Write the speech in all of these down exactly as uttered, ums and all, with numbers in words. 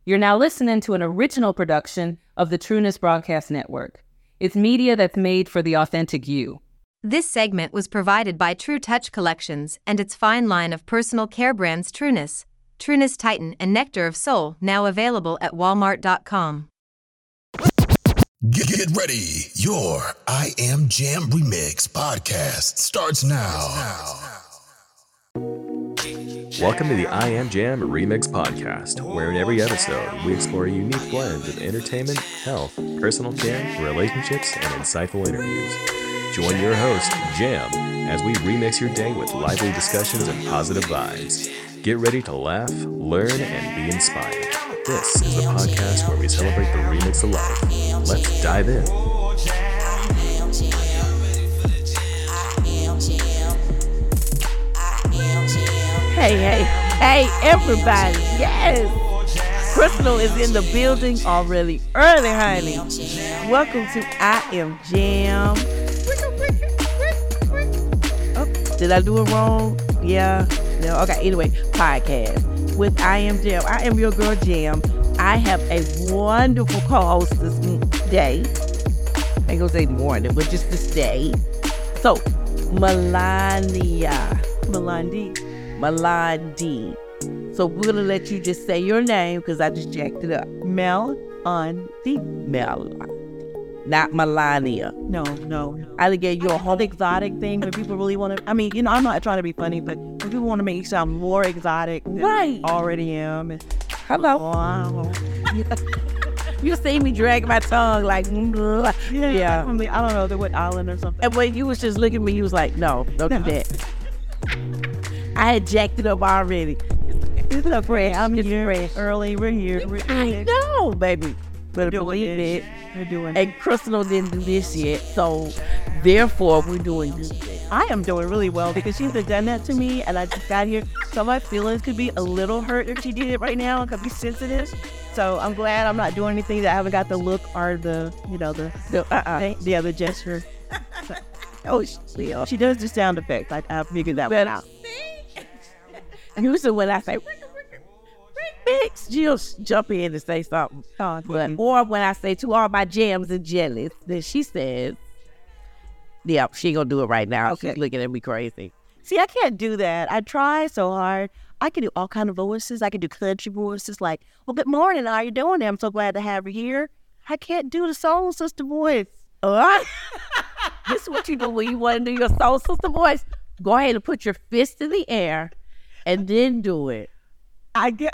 You're now listening to an original production of the Trueness Broadcast Network. It's media that's made for the authentic you. This segment was provided by True Touch Collections and its fine line of personal care brands Trueness, Trueness Titan, and Nectar of Soul, now available at walmart dot com. Get, get ready. Your I Am Jam Remix podcast starts now. Welcome to the I Am Jam Remix podcast, where in every episode we explore a unique blend of entertainment, health, personal care, relationships, and insightful interviews. Join your host, Jam, as we remix your day with lively discussions and positive vibes. Get ready to laugh, learn, and be inspired. This is the podcast where we celebrate the remix of life. Let's dive in. Hey, hey, hey, everybody. Yes. Crystal is in the building already early, honey. Welcome to I Am Jam. Oh, did I do it wrong? Yeah. No. Okay. Anyway, podcast with I Am Jam. I am your girl, Jam. I have a wonderful co-host this day. I ain't gonna say morning, but just this day. So, Melania. Melandi. Melody. So we're gonna let you just say your name because I just jacked it up. Mel on the Melody, not Melania. No, no. I gave you a whole exotic thing, but people really want to. I mean, you know, I'm not trying to be funny, but when people want to make you sound more exotic than right. I already am. Hello. Wow. You see me drag my tongue like, yeah. yeah. I, mean, I don't know, the what island or something. And when you was just looking at me, you was like, no, don't no. do that. I had jacked it up already. It's a fresh. I'm it's here fresh. early. We're here. We're I know, baby. Better believe it. We're doing And Crystal didn't do this yet, so therefore we're doing this. I am doing really well because she's done that to me, and I just got here. So my feelings could be a little hurt if she did it right now. I could be sensitive. So I'm glad I'm not doing anything that I haven't got the look or the, you know, the the, uh-uh. the other gesture. So, oh, she, she does the sound effects. I, I figured that one out. Usually when I say remix, she'll jump in and say something. Oh, but, or when I say to all my jams and jellies, then she says, yeah, she gonna do it right now. Okay. She's looking at me crazy. See, I can't do that. I try so hard. I can do all kind of voices. I can do country voices like, well, good morning. How are you doing? I'm so glad to have you here. I can't do the soul sister voice. All right. This is what you do when you want to do your soul sister voice. Go ahead and put your fist in the air and then do it. I get.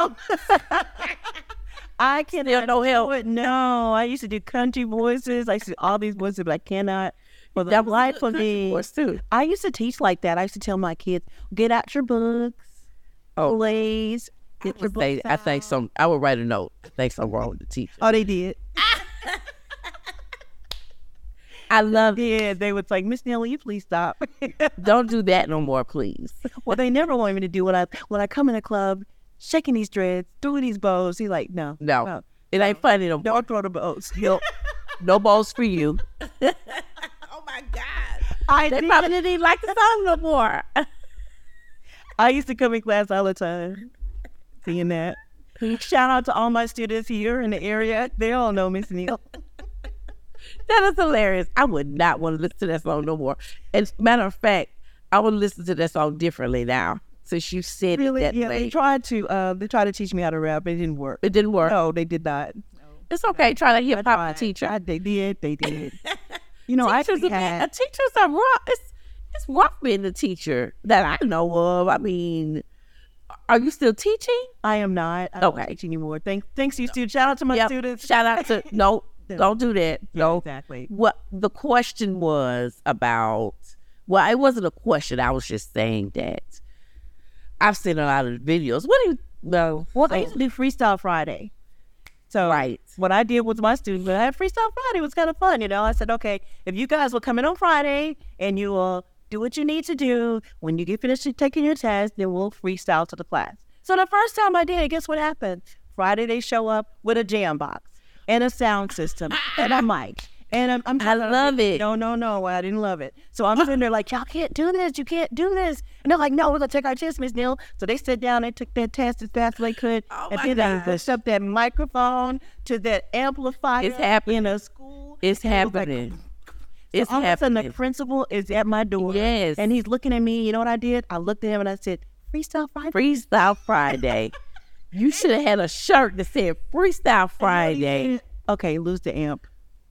I cannot. No help. No, I used to do country voices. I used to do all these voices, but I cannot. For the life of me, too. I used to teach like that. I used to tell my kids, "Get out your books, oh. please. Get your books say, out." I think some. I would write a note. I think something wrong with the teacher. Oh, they did. I love it. Yeah, they would say, Miss Nellie, you please stop. Don't do that no more, please. Well, they never wanted me to do when I when I come in a club, shaking these dreads, doing these bows. He's like, no, no, no. It ain't funny no more. Don't throw the bows. No, no bows for you. Oh my God! I they did. Probably didn't even like the song no more. I used to come in class all the time, seeing that. Shout out to all my students here in the area. They all know Miss Neal. That is hilarious. I would not want to listen to that song no more. As a matter of fact, I would listen to that song differently now. Since you said really, it that yeah, way. They tried to uh, they tried to teach me how to rap. It didn't work. It didn't work. No, they did not. No. It's okay. Try to hip hop teacher. I, they did. They did. You know, teachers I had teachers are rough. It's it's rough being a teacher that I know of. I mean, are you still teaching? I am not. I okay. don't teach anymore. Thank, thanks you, students. Shout out to my yep. students. Shout out to no. Don't do that. Yeah, no, exactly. What the question was about? Well, it wasn't a question. I was just saying that I've seen a lot of videos. What do you know? Well, I used to do Freestyle Friday. So right. what I did with my students, when I had Freestyle Friday, it was kind of fun. You know, I said, okay, if you guys will come in on Friday and you will do what you need to do, when you get finished taking your test, then we'll freestyle to the class. So the first time I did it, guess what happened? Friday they show up with a jam box and a sound system and a mic And I'm, I'm I love it. No, no, no, I didn't love it. So I'm sitting there like, y'all can't do this. You can't do this. And they're like, no, we're going to take our test, Miss Neal. So they sat down, they took that test as fast as they could. Oh and my then they gosh. hooked up that microphone to that amplifier It's happening. in a school. It's And it was like, happening. so It's all of a sudden, happening. the principal is at my door. Yes. And he's looking at me. You know what I did? I looked at him and I said, Freestyle Friday. Freestyle Friday. You should have had a shirt that said Freestyle Friday. Okay, lose the amp.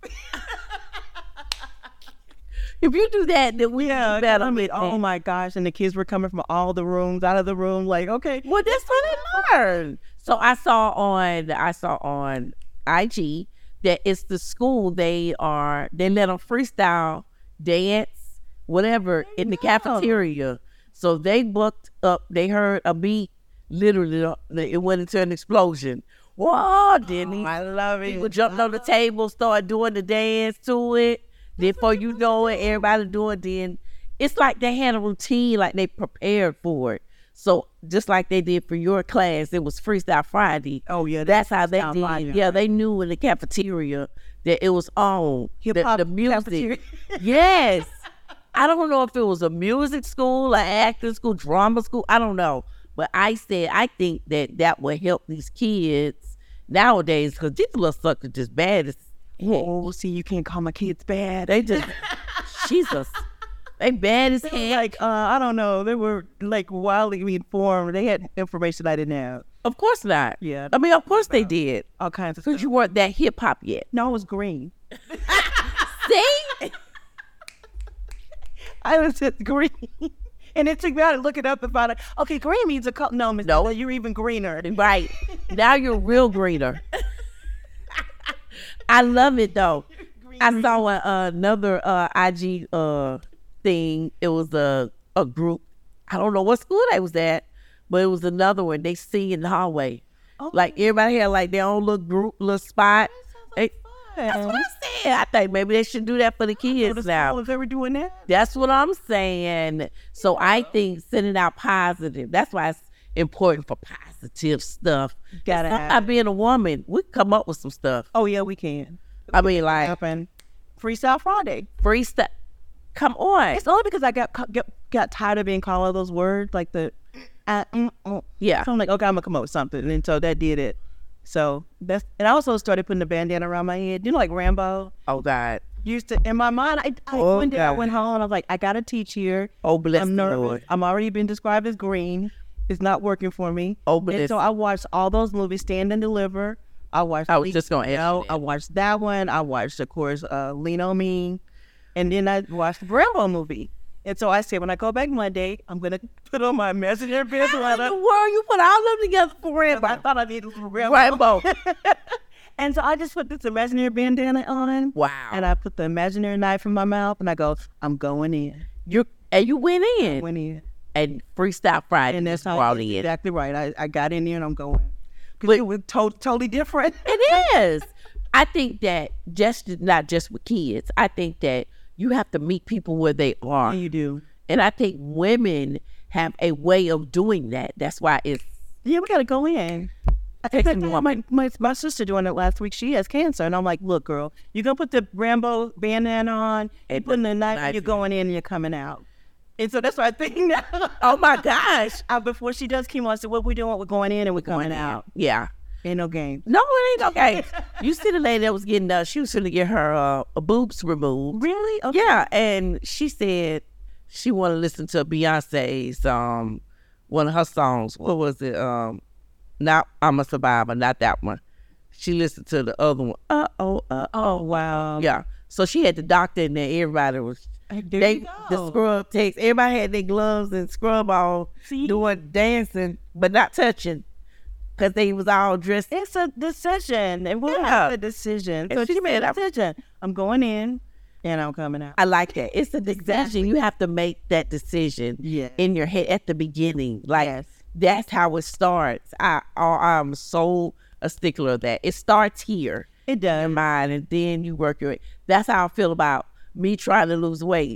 If you do that, then we Yeah, do better. I mean, with oh that. my gosh. And the kids were coming from all the rooms, out of the room, like, okay. Well, that's what they learn. So I saw on I saw on I G that it's the school. They are they let them freestyle dance, whatever, in the cafeteria. So they booked up. They heard a beat. Literally, uh, it went into an explosion. Whoa! Then these I love it. people jumped on the table, started doing the dance to it. Then before you know it, everybody doing. Then it's like they had a routine, like they prepared for it. So just like they did for your class, it was Freestyle Friday. Oh, yeah, that's how they Freestyle did. Friday. Yeah, they knew in the cafeteria that it was on. Hip the, hop the music. cafeteria. Yes. I don't know if it was a music school, an acting school, drama school. I don't know. But I said, I think that that would help these kids nowadays because these little suckers just bad as heck. Oh, see, you can't call my kids bad. They just, Jesus. They bad as They were heck. like, uh, I don't know. They were like wildly informed. They had information I didn't have. Of course not. Yeah. I mean, of course they did. All kinds of Because stuff. you weren't that hip hop yet. No, it was green. See? I was just green. And it took me out to look it up and find out, okay, green means a color. No, Miss No. Bella, you're even greener. Right. Now you're real greener. I love it though. I saw a, another uh, I G uh, thing. It was a, a group. I don't know what school they was at, but it was another one. They sing in the hallway. Oh. Like everybody had like their own little group, little spot. They- that's what I said. I think maybe they should do that for the kids now. If they were doing that. That's what I'm saying. So I think sending out positive. That's why it's important for positive stuff. Gotta It's not have about being a woman. We come up with some stuff. Oh, yeah, we can. I mean, like Happen. Freestyle Friday. free stuff. Come on. It's only because I got ca- got, got tired of being called all those words, like the, uh, mm, mm. Yeah. So I'm like, okay, I'm gonna come up with something, and so that did it. So that's, and I also started putting the bandana around my head. You know, like Rambo Oh God. used to. In my mind, I, I Oh, one day I God. went home. I was like, I gotta teach here. Oh bless I'm the nervous. Lord. I'm already been described as green. It's not working for me. Oh And bless. so I watched all those movies, Stand and Deliver. I watched. I was Lean- just gonna ask you that. I watched that one. I watched, of course, uh, Lean on Me, and then I watched the Rambo movie. And so I said, when I go back Monday, I'm gonna put on my messenger How in the bandana. world you put all of them together for Rambo? I thought I needed a little Rambo. Rambo. And so I just put this imaginary bandana on. Wow. And I put the imaginary knife in my mouth, and I go, I'm going in. You and you went in Went in. and Freestyle Friday. And that's how brought it's in. exactly right. I, I got in there and I'm going. But it was to- totally different. It is. I think that just not just with kids. I think that you have to meet people where they are, And you do. and I think women have a way of doing that. That's why it's Yeah, we got to go in. I Takes think me my, my, my, my sister doing it last week. She has cancer. And I'm like, look, girl, you're going to put the Rambo bandana on, you're And putting the the knife, knife you're going in and you're coming out. And so that's what I think now. oh my gosh, Uh, before she does chemo, I said, what we doing? We're going in and we're coming out. yeah. Ain't no game. No, it ain't okay. You see the lady that was getting uh, she was gonna get her uh, boobs removed. Really? Okay. Yeah, and she said she wanted to listen to Beyonce's um one of her songs. What was it? Um, not I'm a Survivor, not that one. She listened to the other one. Uh oh, uh Oh, wow. yeah. So she had the doctor in there. Everybody was Hey, there they you the go. scrub takes. Everybody had their gloves and scrub on, See? doing dancing, but not touching, cause they was all dressed. It's a decision. And we'll Yeah. have a decision. And So she she made made a a- decision. I'm going in and I'm coming out. I like that. It's a decision. You have to make that decision Yeah. in your head at the beginning. Like Yes. that's how it starts. I, I I'm so a stickler of that. It starts here It in does. your mind, and then you work your way. That's how I feel about me trying to lose weight.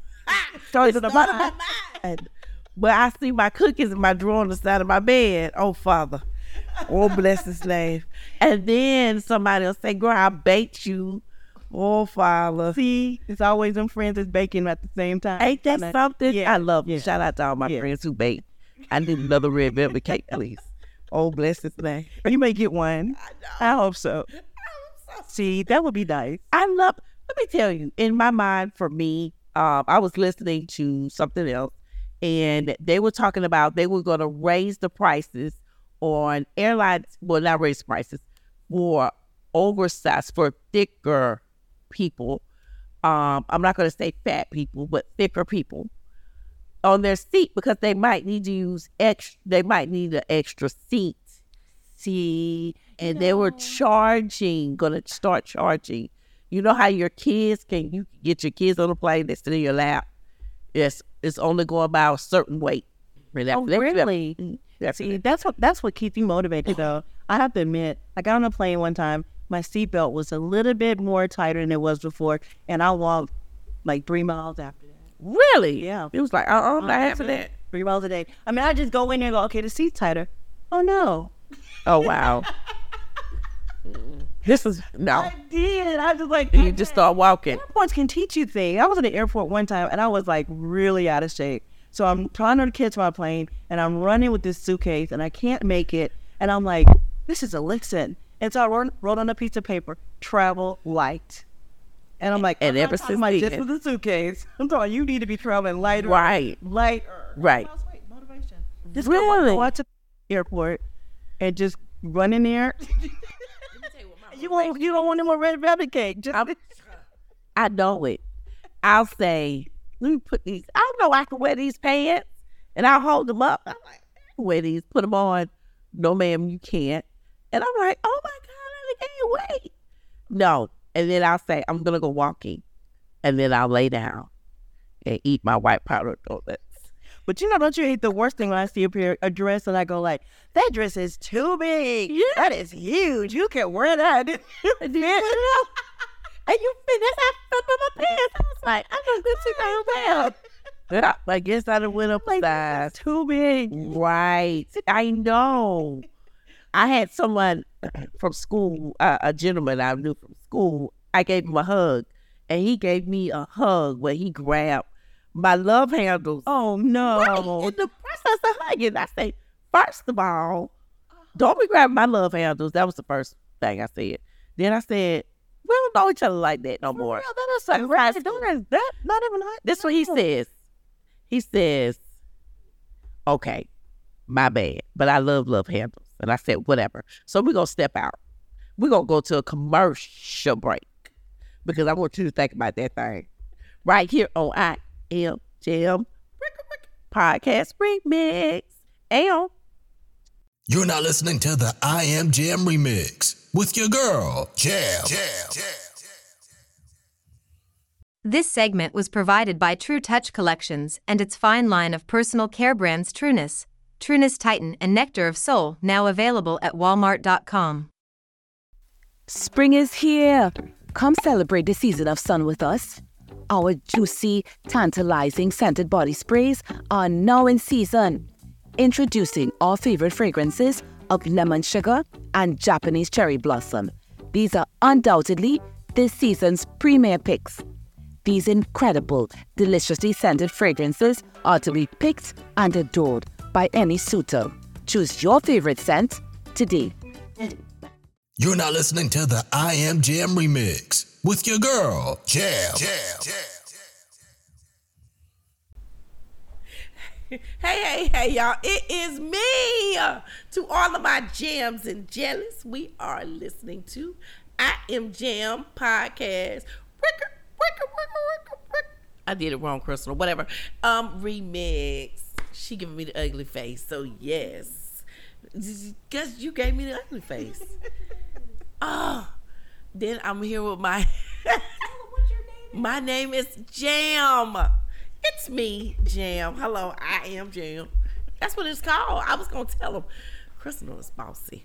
Starts in the Started mind. my mind. But I see my cookies in my drawer on the side of my bed. Oh, Father. Oh, bless his name. And then somebody will say, girl, I baked you Oh, Father. See, it's always them friends that's baking at the same time. Ain't that And something? yeah, I love yeah. it. Shout out to all my Yeah. friends who bake. I need another red velvet cake, please. Oh, bless his name. You may get one. I, hope so. See, that would be nice. I love, let me tell you, in my mind, for me, um, I was listening to something else, and they were talking about they were going to raise the prices on airlines, well, not raise prices, for oversized, for thicker people. Um, I'm not going to say fat people, but thicker people on their seat because they might need to use extra, they might need an extra seat. See, and they were charging, going to start charging. You know how your kids can, you get your kids on the plane, they sit in your lap. Yes, it's only going by a certain weight. Oh, really? That's See, that's what that's what keeps me motivated, though. I have to admit, I got on a plane one time. My seatbelt was a little bit more tighter than it was before, and I walked like three miles after that. Really? Yeah. It was like, uh-uh, I'm not having that. Three miles a day. I mean, I just go in there and go, okay, the seat's tighter. Oh, no. Oh, wow. This is, no. I did. I was like, You just start walking. airports can teach you things. I was in the airport one time, and I was like really out of shape. So I'm trying to catch my plane, and I'm running with this suitcase, and I can't make it. And I'm like, this is a listen. And so I wrote, wrote on a piece of paper, travel light. And I'm like, And I'm ever not talking since about then- just with the suitcase. I'm talking, you need to be traveling lighter. Right. Lighter. Right. Wait, motivation. Just Really? go, go out to the airport and just run in there. you, won't, you don't want them a red velvet cake. Just I'm- I know it. I'll say, let me put these, I know I can wear these pants, and I'll hold them up. I'm like, I can wear these, put them on. No, ma'am, you can't. And I'm like, oh my God, I can't wait. No. And then I'll say, I'm going to go walking. And then I'll lay down and eat my white powdered donuts. But you know, don't you hate the worst thing when I see a pair a dress and I go like, that dress is too big. Yeah. That is huge. You can wear that. And you put it up. And you fit that's how I fit my pants. I was like, I know good to go down. Yeah, I guess I done went up a size. Too big. Right. I know. I had someone from school, uh, a gentleman I knew from school. I gave him a hug, and he gave me a hug where he grabbed my love handles. Oh no. Right in the process of hugging. I say, first of all, don't be grabbing my love handles. That was the first thing I said. Then I said, we don't know each other like that no more. Real, that is like right. That not even hot. This is what he says. He says, okay, my bad, but I love love handles. And I said, whatever. So we're going to step out. We're going to go to a commercial break because I want you to think about that thing. Right here on I Am Jam Podcast Remix. And You're not listening to the I Am Jam Remix with your girl, Jam. Jam. Jam. This segment was provided by True Touch Collections and its fine line of personal care brands Trueness, Trueness Titan, and Nectar of Soul, now available at walmart dot com. Spring is here. Come celebrate the season of sun with us. Our juicy, tantalizing scented body sprays are now in season. Introducing our favorite fragrances of lemon sugar and Japanese cherry blossom. These are undoubtedly this season's premier picks. These incredible, deliciously scented fragrances are to be picked and adored by any suitor. Choose your favorite scent today. You're not listening to the I Am Jam Remix with your girl, Jam. Jam. Jam. hey, hey, hey, y'all. It is me. To all of my jams and jellies, we are listening to I Am Jam Podcast. I did it wrong, Crystal. Whatever. Um, remix. She giving me the ugly face, so yes. Guess you gave me the ugly face. Oh, then I'm here with my. What's your name? My name is Jam. It's me, Jam. Hello, I am Jam. That's what it's called. I was gonna tell him. Crystal is bossy.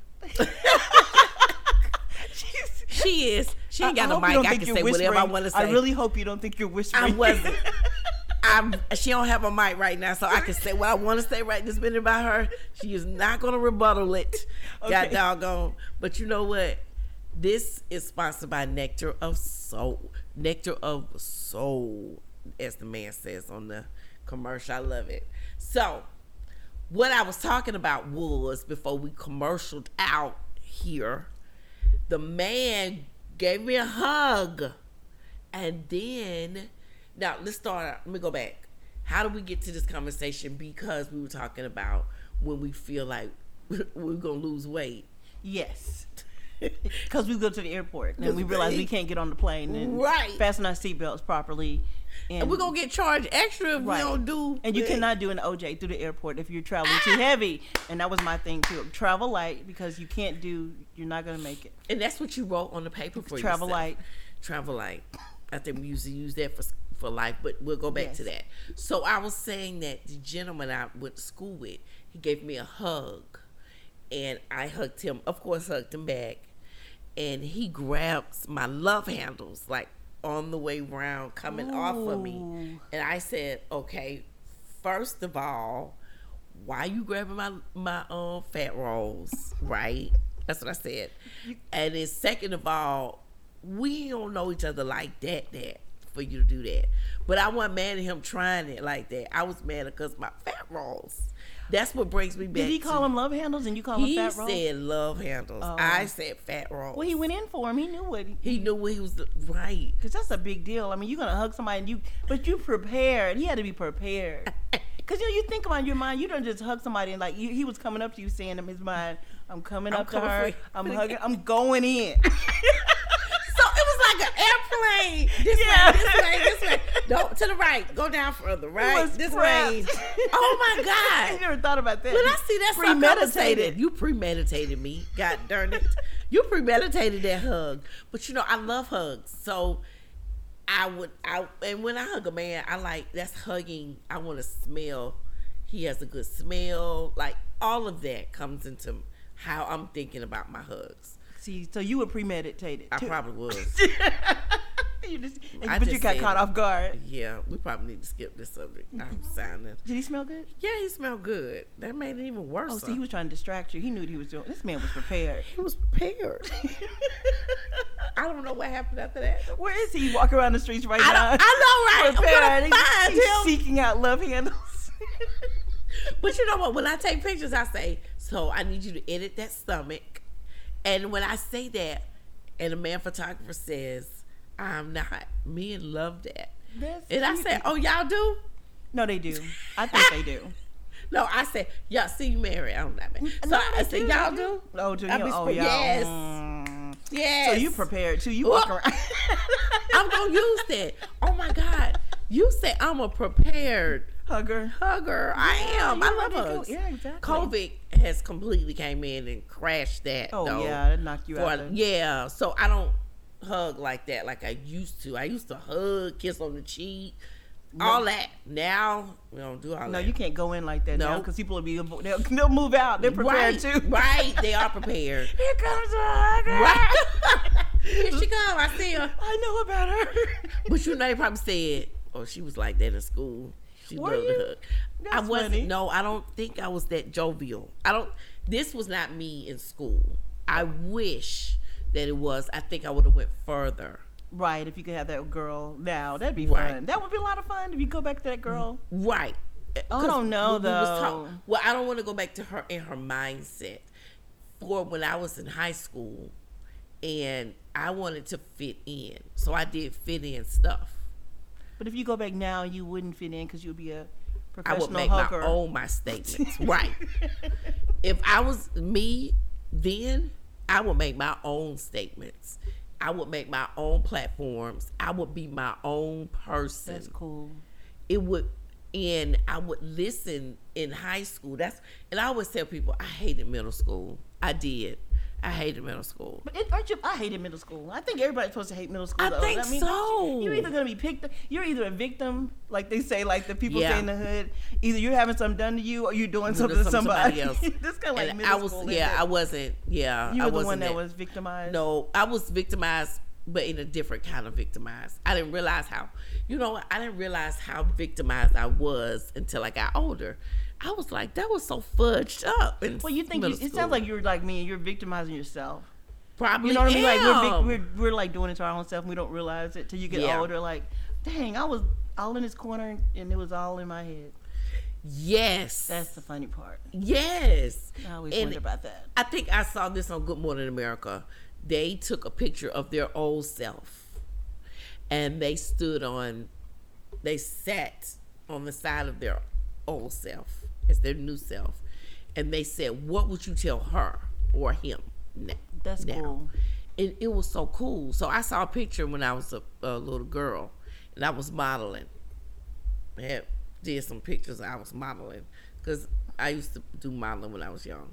She is. She ain't got I no mic. I can say whatever I want to say. I really hope you don't think you're whispering. I wasn't. I'm. She don't have a mic right now, so I can say what I want to say right this minute about her. She is not gonna rebuttal it. Okay. God doggone. But you know what? This is sponsored by Nectar of Soul. Nectar of Soul, as the man says on the commercial. I love it. So, what I was talking about was, before we commercialed out here, the man gave me a hug. And then, now let's start, let me go back. How did we get to this conversation? Because we were talking about when we feel like we're going to lose weight. Yes. Because we go to the airport and we realize we can't get on the plane and right. fasten our seatbelts properly. And, and we're going to get charged extra if right. we don't do And you it. cannot do an O J through the airport if you're traveling too heavy. And that was my thing too. Travel light, because you can't do, you're not going to make it. And that's what you wrote on the paper for Travel yourself. light. Travel light. I think we used to use that for for life, but we'll go back yes. to that. So I was saying that the gentleman I went to school with, he gave me a hug. And I hugged him, of course, hugged him back. And he grabs my love handles, like on the way round, coming Ooh. off of me. And I said, okay, first of all, why you grabbing my, my um, fat rolls, right? That's what I said. And then second of all, we don't know each other like that, that, for you to do that. But I wasn't mad at him trying it like that. I was mad because my fat rolls. That's what brings me back. Did he call to, them love handles and you call he them fat rolls? He said love handles. Oh. I said fat rolls. Well, he went in for him. He knew what he... He knew what he was, right. Because that's a big deal. I mean, you're going to hug somebody, and you, but you prepared. He had to be prepared. Because, you know, you think about your mind, you don't just hug somebody and, like, you, he was coming up to you saying in his mind, I'm coming I'm up coming to her, for I'm hugging, I'm going in. So it was like an airplane. This Yeah. way, this way, this way. Don't to the right. Go down further. Right. was This prepped. way. Oh my I God. never thought about that. But I see that's premeditated. premeditated. You premeditated me. God darn it. You premeditated that hug. But you know, I love hugs. So I would I and when I hug a man, I like that's hugging. I want to smell. He has a good smell. Like all of that comes into how I'm thinking about my hugs. See, so you were premeditated. I too. probably was. you just, and, I but just you got said caught it. off guard. Yeah, we probably need to skip this subject. I'm sounding. Did he smell good? Yeah, he smelled good. That made it even worse. Oh, see, he was trying to distract you. He knew what he was doing. This man was prepared. He was prepared. I don't know what happened after that. Where is he? Walk around the streets right I, now. don't, I know, right? Prepared. I'm gonna find He's him. seeking out love handles. But you know what? When I take pictures, I say, so I need you to edit that stomach. And when I say that, and the man photographer says, I'm not, men love that. That's and I cute. said, oh, y'all do? No, they do. I think they do. No, I said, y'all see you married. I'm not married. So No, I they said, do, y'all they do? Oh, do you? I be Oh, sp- yeah. yes. Mm. Yes. So you prepared too. You walk Well, around. I'm going to use that. Oh, my God. You said I'm a prepared hugger. hugger. I Yeah, am. you're I love ready to go. hugs. Yeah, exactly. COVID has completely came in and crashed that. Oh though. yeah, that knocked you For- out. There. yeah, so I don't hug like that like I used to. I used to hug, kiss on the cheek, all that. Now we don't do all No, that. you can't go in like that No. now because people will be they'll, they'll move out. They're prepared right, too. Right, they are prepared. Here comes a hugger. Right. Here she come. I see her. I know about her. But you know, they probably said, "Oh, she was like that in school. She Were loved you? to hug." That's I wasn't. funny. No, I don't think I was that jovial. I don't. This was not me in school. I wish that it was. I think I would have went further. Right, if you could have that girl now, that'd be Right. fun. That would be a lot of fun if you go back to that girl. Right. Oh, I don't know, When we was though. well, I don't want to go back to her in her mindset. For when I was in high school, and I wanted to fit in, so I did fit in stuff. But if you go back now, you wouldn't fit in because you'd be a I professional would make hugger. my own my statements. Right. If I was me then, I would make my own statements. I would make my own platforms. I would be my own person. That's cool. It would, and I would listen in high school. That's, and I always tell people I hated middle school. I did. I hated middle school. But it, aren't you? I hated middle school. I think everybody's supposed to hate middle school. I though. think I mean, so. You're either gonna be picked. You're either a victim, like they say, like the people Yeah. say in the hood. Either you're having something done to you, or you're doing Doing something to something to somebody. somebody else. This kind of like And middle I was, school. yeah, isn't I it? wasn't, yeah. You I were the wasn't one that was victimized. No, I was victimized, but in a different kind of victimized. I didn't realize how, you know what? I didn't realize how victimized I was until I got older. I was like, that was so fudged up. In Well, you think you, middle it school. sounds like you're like me and you're victimizing yourself. Probably You know what I mean? Like we're, am. big, we're we're like doing it to our own self. And we don't realize it till you get Yeah. older. Like, dang, I was all in this corner and it was all in my head. Yes. That's the funny part. Yes. I always And wonder about that. I think I saw this on Good Morning America. They took a picture of their old self, and they stood on, they sat on the side of their old self as their new self, and they said, "What would you tell her or him now?" That's now? cool. And it was so cool. So I saw a picture when I was a, a little girl, and I was modeling. I had, did some pictures. I was modeling because I used to do modeling when I was young.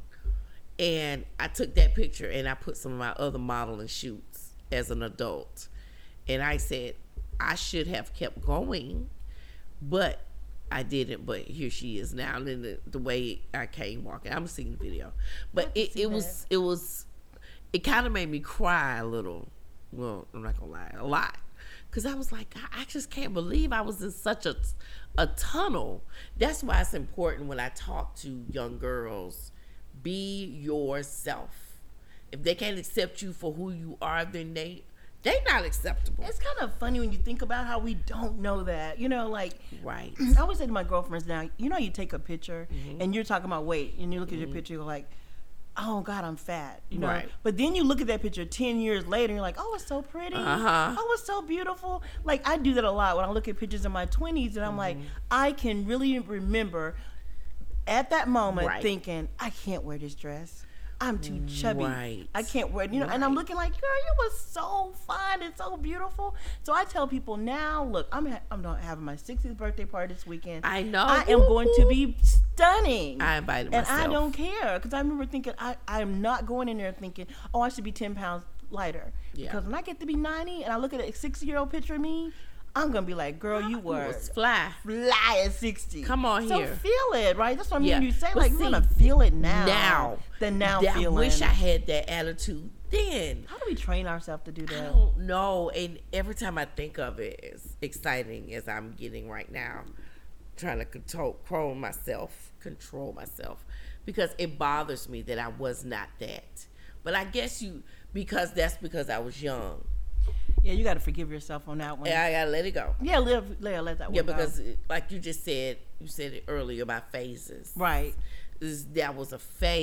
And I took that picture and I put some of my other modeling shoots as an adult. And I said, I should have kept going, but I didn't. But here she is now. And then the, the way I came walking, I'm seeing the video. But it, it was, it was, it kind of made me cry a little. Well, I'm not gonna lie, a lot. Because I was like, I just can't believe I was in such a, a tunnel. That's why it's important when I talk to young girls, be yourself. If they can't accept you for who you are, then they they not acceptable. It's kind of funny when you think about how we don't know that. You know, like, Right. I always say to my girlfriends now, you know, you take a picture Mm-hmm. and you're talking about weight, and you look at your picture, you're like, oh God, I'm fat. You know, Right. but then you look at that picture ten years later, and you're like, oh, it's so pretty. Uh-huh. Oh, it's so beautiful. Like, I do that a lot when I look at pictures in my twenties, and I'm like, Mm-hmm. I can really remember at that moment Right. thinking, I can't wear this dress. I'm too chubby. Right. I can't wear it. You know, and I'm Right. looking like, girl, you was so fine and so beautiful. So I tell people now, look, I'm ha- I'm not having my sixtieth birthday party this weekend. I know. I am going to be stunning. I invited and myself. I don't care, because I remember thinking, I I'm not going in there thinking, oh, I should be ten pounds lighter. Yeah. Because when I get to be ninety and I look at a sixty year old picture of me, I'm gonna be like, girl, you It were was fly. fly at sixty. Come on so here. feel it, right? That's what I mean. Yeah. You say, But like, see, you're gonna feel it now. Now. The now I feeling. wish I had that attitude then. How do we train ourselves to do I that? don't know. And every time I think of it, as exciting as I'm getting right now, trying to control, control myself, control myself, because it bothers me that I was not that. But I guess you, because that's because I was young. Yeah, you got to forgive yourself on that one. And I gotta let it go. Yeah, live, let, let that one Yeah, go. because it- like you just said, you said it earlier about phases. Right. Is that was a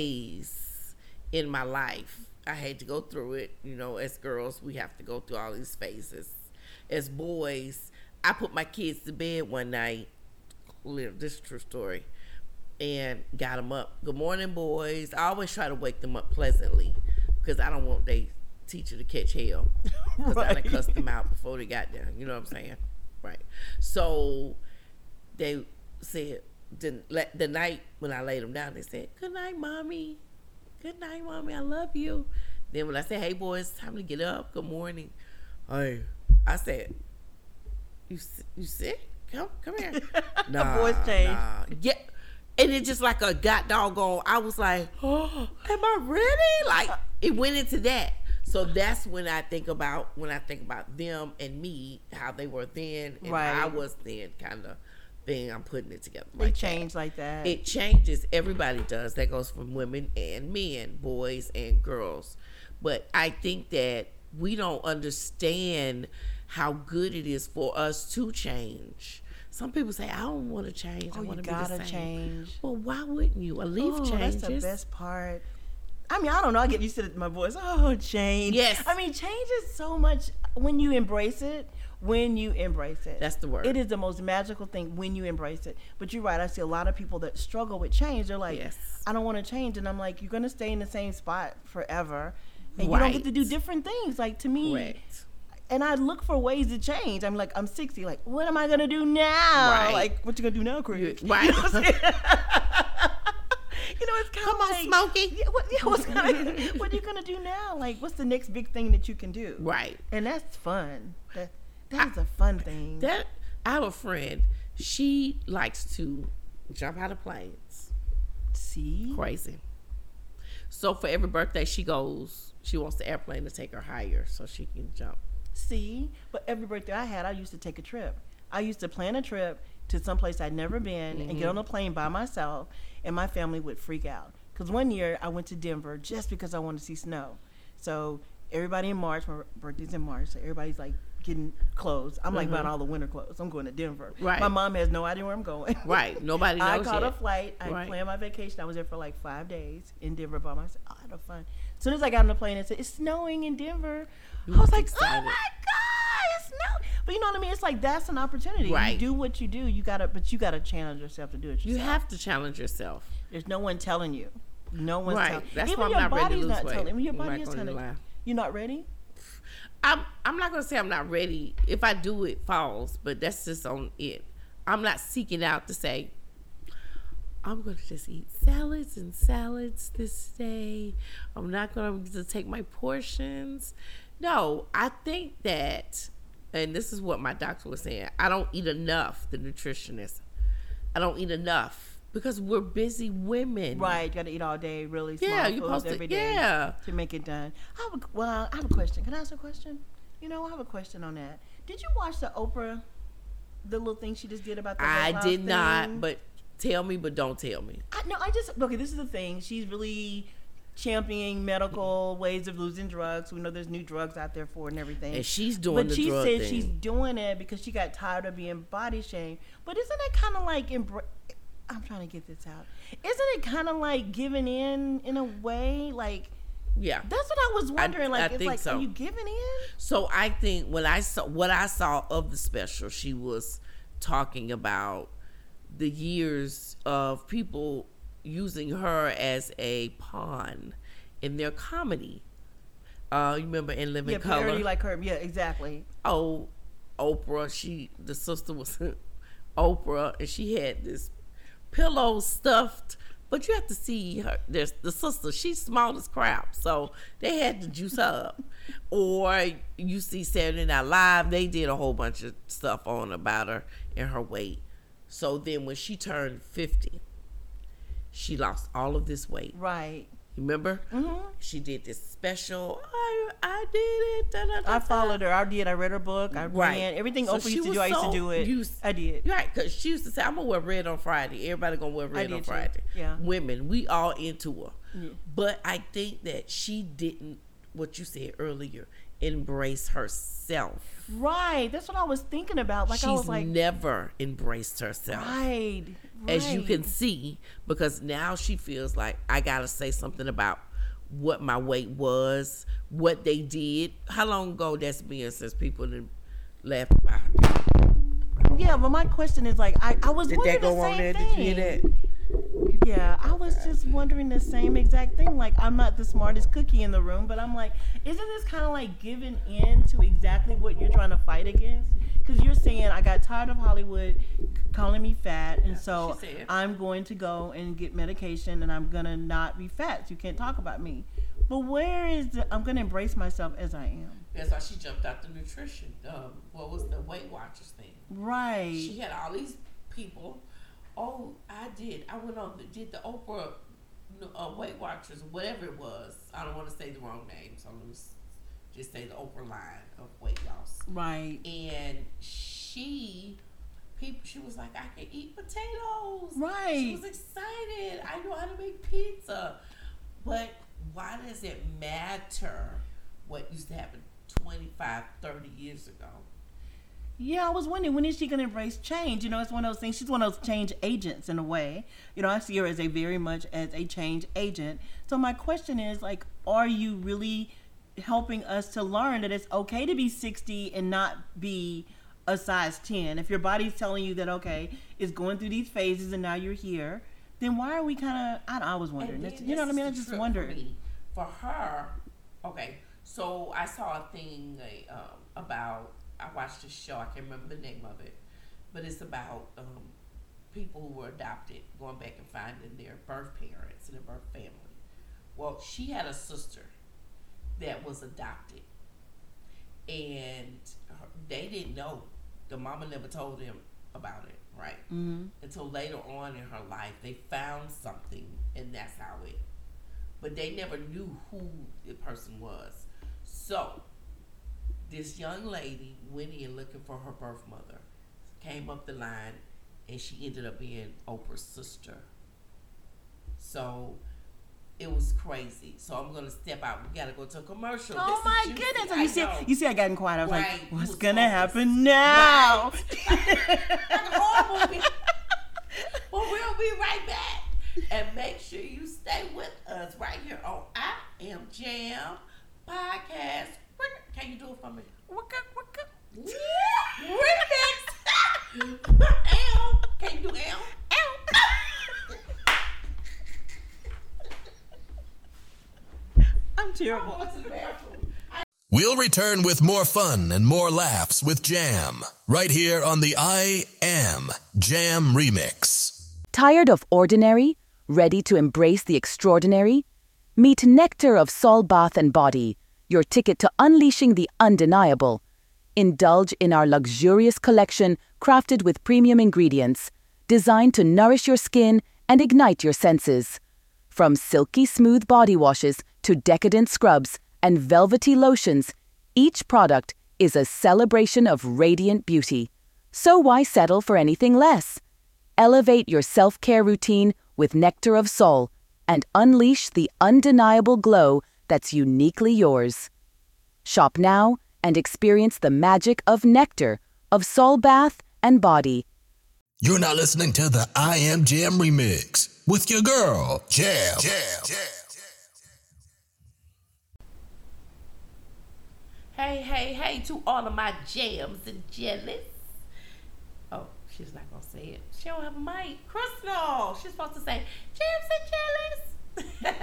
phase in my life. I had to go through it. You know, as girls, we have to go through all these phases. As boys, I put my kids to bed one night. This is a true story. And got them up. Good morning, boys. I always try to wake them up pleasantly because I don't want they teacher to catch hell. Because I done Right. cussed them out before they got there. You know what I'm saying? Right. So they said, the, the night when I laid them down, they said, good night, mommy. Good night, mommy. I love you. Then when I said, hey, boys, time to get up. Good morning. Hey, I said, you you sick? Come come here. Nah, voice change. nah. Yeah. And it just like a god doggone, I was like, oh, am I ready? Like, it went into that. So that's when I think about, when I think about them and me, how they were then and Right. how I was then, kind of thing. I'm putting it together. They like change that. like that. It changes. Everybody does. That goes from women and men, boys and girls. But I think that we don't understand how good it is for us to change. Some people say, I don't want to change. Oh, I you want to be gotta the same. change. Well, why wouldn't you? A leaf oh, changes. That's the best part. I mean, I don't know. I get used to my voice. Oh, change. Yes. I mean, change is so much when you embrace it. When you embrace it. That's the word. It is the most magical thing when you embrace it. But you're right. I see a lot of people that struggle with change. They're like, Yes. I don't want to change. And I'm like, you're going to stay in the same spot forever. And you Right. don't get to do different things. Like, to me, Correct. and I look for ways to change. I'm like, I'm sixty. Like, what am I going to do now? Right. Like, what you going to do now, Chris? Right. You know what I'm saying? You know, it's kind of Come on, like, Smokey. Yeah, what, yeah, what's gonna, what are you gonna do now? Like, what's the next big thing that you can do? Right. And that's fun. That that is a fun thing. That I have a friend. She likes to jump out of planes. See, Crazy. So for every birthday she goes, she wants the airplane to take her higher so she can jump. see. But every birthday I had, I used to take a trip. I used to plan a trip to someplace I'd never been Mm-hmm. and get on a plane by myself, and my family would freak out. Because one year I went to Denver just because I wanted to see snow. So everybody in March, my birthday's in March, so everybody's like getting clothes. I'm like Mhm. buying all the winter clothes. I'm going to Denver. Right. My mom has no idea where I'm going. Right. Nobody knows I caught yet. a flight. I Right. planned my vacation. I was there for like five days in Denver by myself. Oh, I had fun. As soon as I got on the plane, it said, it's snowing in Denver. You I was was like, excited. oh my God, it's snowing. But you know what I mean? It's like, that's an opportunity. Right. You do what you do. You gotta, but you got to challenge yourself to do it yourself. You have to challenge yourself. There's no one telling you. No one's Right. telling That's Even why I'm your not ready to body's lose not weight. telling. Even your I'm body not is gonna telling lie. You're not ready? I'm I'm not gonna say I'm not ready. If I do, it falls, but that's just on it. I'm not seeking out to say I'm gonna just eat salads and salads this day. I'm not gonna just take my portions. No, I think that, and this is what my doctor was saying, I don't eat enough. The nutritionist, I don't eat enough because we're busy women. Right, you got to eat all day, really small Yeah, you're foods supposed to- every day yeah. to make it done. I have a, well, I have a question. Can I ask a question? You know, I have a question on that. Did you watch the Oprah, the little thing she just did about the weight I loss did not, thing? but tell me, but don't tell me. I, no, I just okay. This is the thing. She's really championing medical ways of losing drugs. We know there's new drugs out there for it and everything. And she's doing but the she drug said thing. she's doing it because she got tired of being body shamed. But isn't it kind of like embra- I'm trying to get this out. Isn't it kind of like giving in in a way? Like Yeah. that's what I was wondering. I like it's think like, so. are you giving in? So I think when I saw what I saw of the special, she was talking about the years of people using her as a pawn in their comedy. Uh, you remember in Living Yeah, Color? parody like her. Yeah, exactly. Oh, Oprah. She the sister was Oprah, and she had this pillow stuffed. But you have to see her. There's the sister. She's small as crap, so they had to juice her up. Or you see Saturday Night Live. They did a whole bunch of stuff on about her and her weight. So then when she turned fifty, she lost all of this weight. Right. Remember? Mm-hmm. She did this special. I I did it. Da, da, da, I da. followed her. I did. I read her book. I Right. ran everything So Oprah she used to was do. I used so to do it. used- I did. Right, because she used to say, I'm going to wear red on Friday. Everybody going to wear red did on too. Friday. Yeah. Women, we all into her. Yeah. But I think that she didn't, what you said earlier, embrace herself. Right. That's what I was thinking about. Like She's I was like, never embraced herself. right. As you right. can see, because now she feels like I got to say something about what my weight was, what they did. How long ago that's been since people done laughed about her? Yeah, but my question is like, I, I was Did wondering that go the on same there? thing. Did you hear that? Yeah, I was just wondering the same exact thing. Like, I'm not the smartest cookie in the room, but I'm like, isn't this kind of like giving in to exactly what you're trying to fight against? Because you're saying, I got tired of Hollywood calling me fat, and so she said. I'm going to go and get medication, and I'm going to not be fat. So you can't talk about me. But where is the, I'm going to embrace myself as I am. That's why she jumped out the nutrition. Um, what was the Weight Watchers thing? Right. She had all these people. Oh, I did. I went on, the, did the Oprah uh, Weight Watchers, whatever it was. I don't want to say the wrong name, so let me s- just say the Oprah line of weight loss. Right. And she, people, she was like, I can eat potatoes. Right. She was excited. I know how to make pizza. But why does it matter what used to happen twenty-five, thirty years ago? Yeah, I was wondering, when is she going to embrace change? You know, it's one of those things. She's one of those change agents in a way. You know, I see her as a very much as a change agent. So my question is, like, are you really helping us to learn that it's okay to be sixty and not be a size ten? If your body's telling you that, okay, it's going through these phases and now you're here, then why are we kind of, I, don't- I was wondering. And That's- then you know what I this mean? I is the just trip for wondered. me. For her, okay, so I saw a thing uh, um, about, I watched a show, I can't remember the name of it, but it's about um, people who were adopted going back and finding their birth parents and their birth family. Well, she had a sister that was adopted, and her, they didn't know. The mama never told them about it, right? Mm-hmm. Until later on in her life, they found something, and that's how it. But they never knew who the person was. So, this young lady went in looking for her birth mother, came up the line, and she ended up being Oprah's sister. So, it was crazy. So I'm gonna step out. We gotta go to a commercial. Oh This my is juicy. goodness! I You see, know. you see, I got quiet. I was Right. like, You "What's was gonna focused. happen now?" Like a horror movie. Well, we'll be right back. And make sure you stay with us right here on I Am Jam Podcast. Can you do it for me? Remix. Ow. Can you do L? I'm terrible. Go to the bathroom. We'll return with more fun and more laughs with Jam, right here on the I Am Jam Remix. Tired of ordinary? Ready to embrace the extraordinary? Meet Nectar of Sol Bath and Body, your ticket to unleashing the undeniable. Indulge in our luxurious collection crafted with premium ingredients, designed to nourish your skin and ignite your senses. From silky smooth body washes to decadent scrubs and velvety lotions, each product is a celebration of radiant beauty. So why settle for anything less? Elevate your self-care routine with Nectar of Sol and unleash the undeniable glow that's uniquely yours. Shop now and experience the magic of Nectar of Sol Bath and Body. You're now listening to the I Am Jam Remix with your girl, Jam. Jam. Jam. Hey, hey, hey to all of my jams and jellies. Oh, she's not going to say it. She don't have a mic. Crystal, she's supposed to say jams and jellies.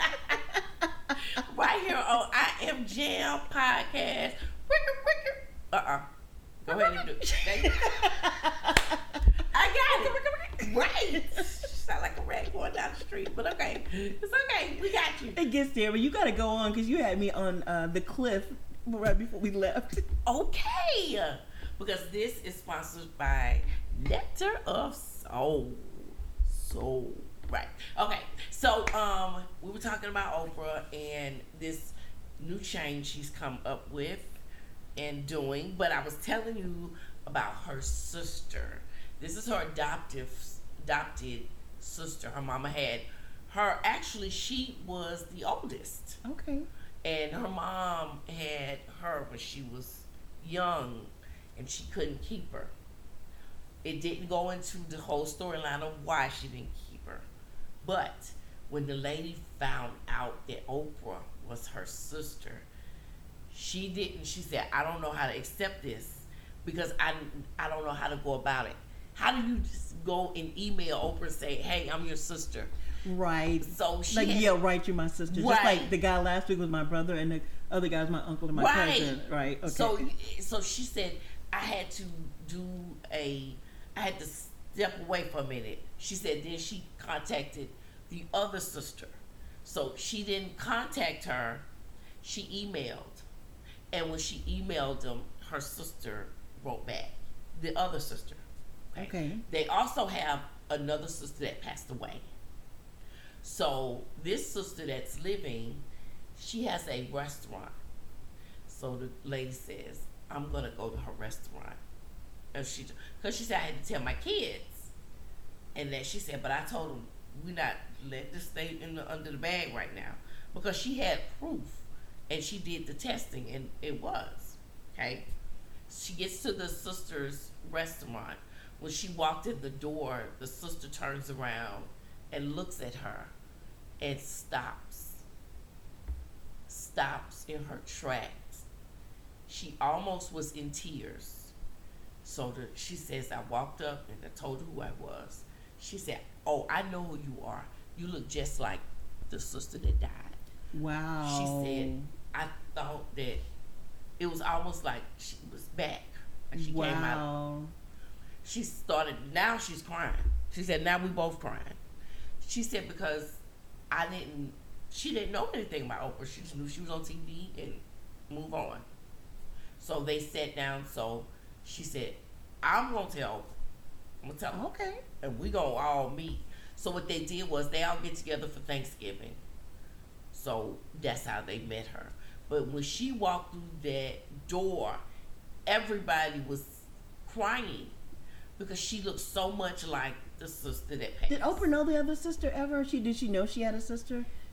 Right here on I Am Jam Podcast. Uh-uh. Go ahead and do it. I got it. Right. Sound like a rat going down the street, but okay. It's okay. We got you. It gets there, but you got to go on because you had me on uh, the cliff right before we left. Okay. Because this is sponsored by Nectar of Soul. Soul. Right. Okay. So um, we were talking about Oprah and this new change she's come up with and doing. But I was telling you about her sister. This is her adoptive, adopted sister. Her mama had her. Actually, she was the oldest. Okay. And her mom had her when she was young, and she couldn't keep her. It didn't go into the whole storyline of why she didn't keep her. But when the lady found out that Oprah was her sister, she didn't, she said, I don't know how to accept this because I, I don't know how to go about it. How do you just go and email Oprah and say, hey, I'm your sister? Right. So she like, had, yeah, right, you're my sister. Right. Just like the guy last week was my brother and the other guy was my uncle and my right. cousin. Right. Okay. So, so she said, I had to do a, I had to step away for a minute. She said then she contacted the other sister. So she didn't contact her. She emailed. And when she emailed them, her sister wrote back. The other sister. Okay. okay. They also have another sister that passed away. So this sister that's living, she has a restaurant. So the lady says, I'm going to go to her restaurant. And she, because she said, I had to tell my kids. And then she said, but I told them, we're not letting this stay in the, under the bag right now. Because she had proof. And she did the testing, and it was. Okay? She gets to the sister's restaurant. When she walked in the door, the sister turns around and looks at her and stops. Stops in her tracks. She almost was in tears. So the, she says, I walked up and I told her who I was. She said, oh, I know who you are. You look just like the sister that died. Wow. She said, I thought that it was almost like she was back. Like she wow. came out. She started, now she's crying. She said, now we both crying. She said, because I didn't, she didn't know anything about Oprah. She just knew she was on T V and move on. So they sat down. So she said, I'm going to tell Oprah. I'm going to tell her. Okay. And we going to all meet. So what they did was they all get together for Thanksgiving. So that's how they met her. But when she walked through that door, everybody was crying because she looked so much like the sister that passed. Did Oprah know the other sister ever? She did she know she had a sister?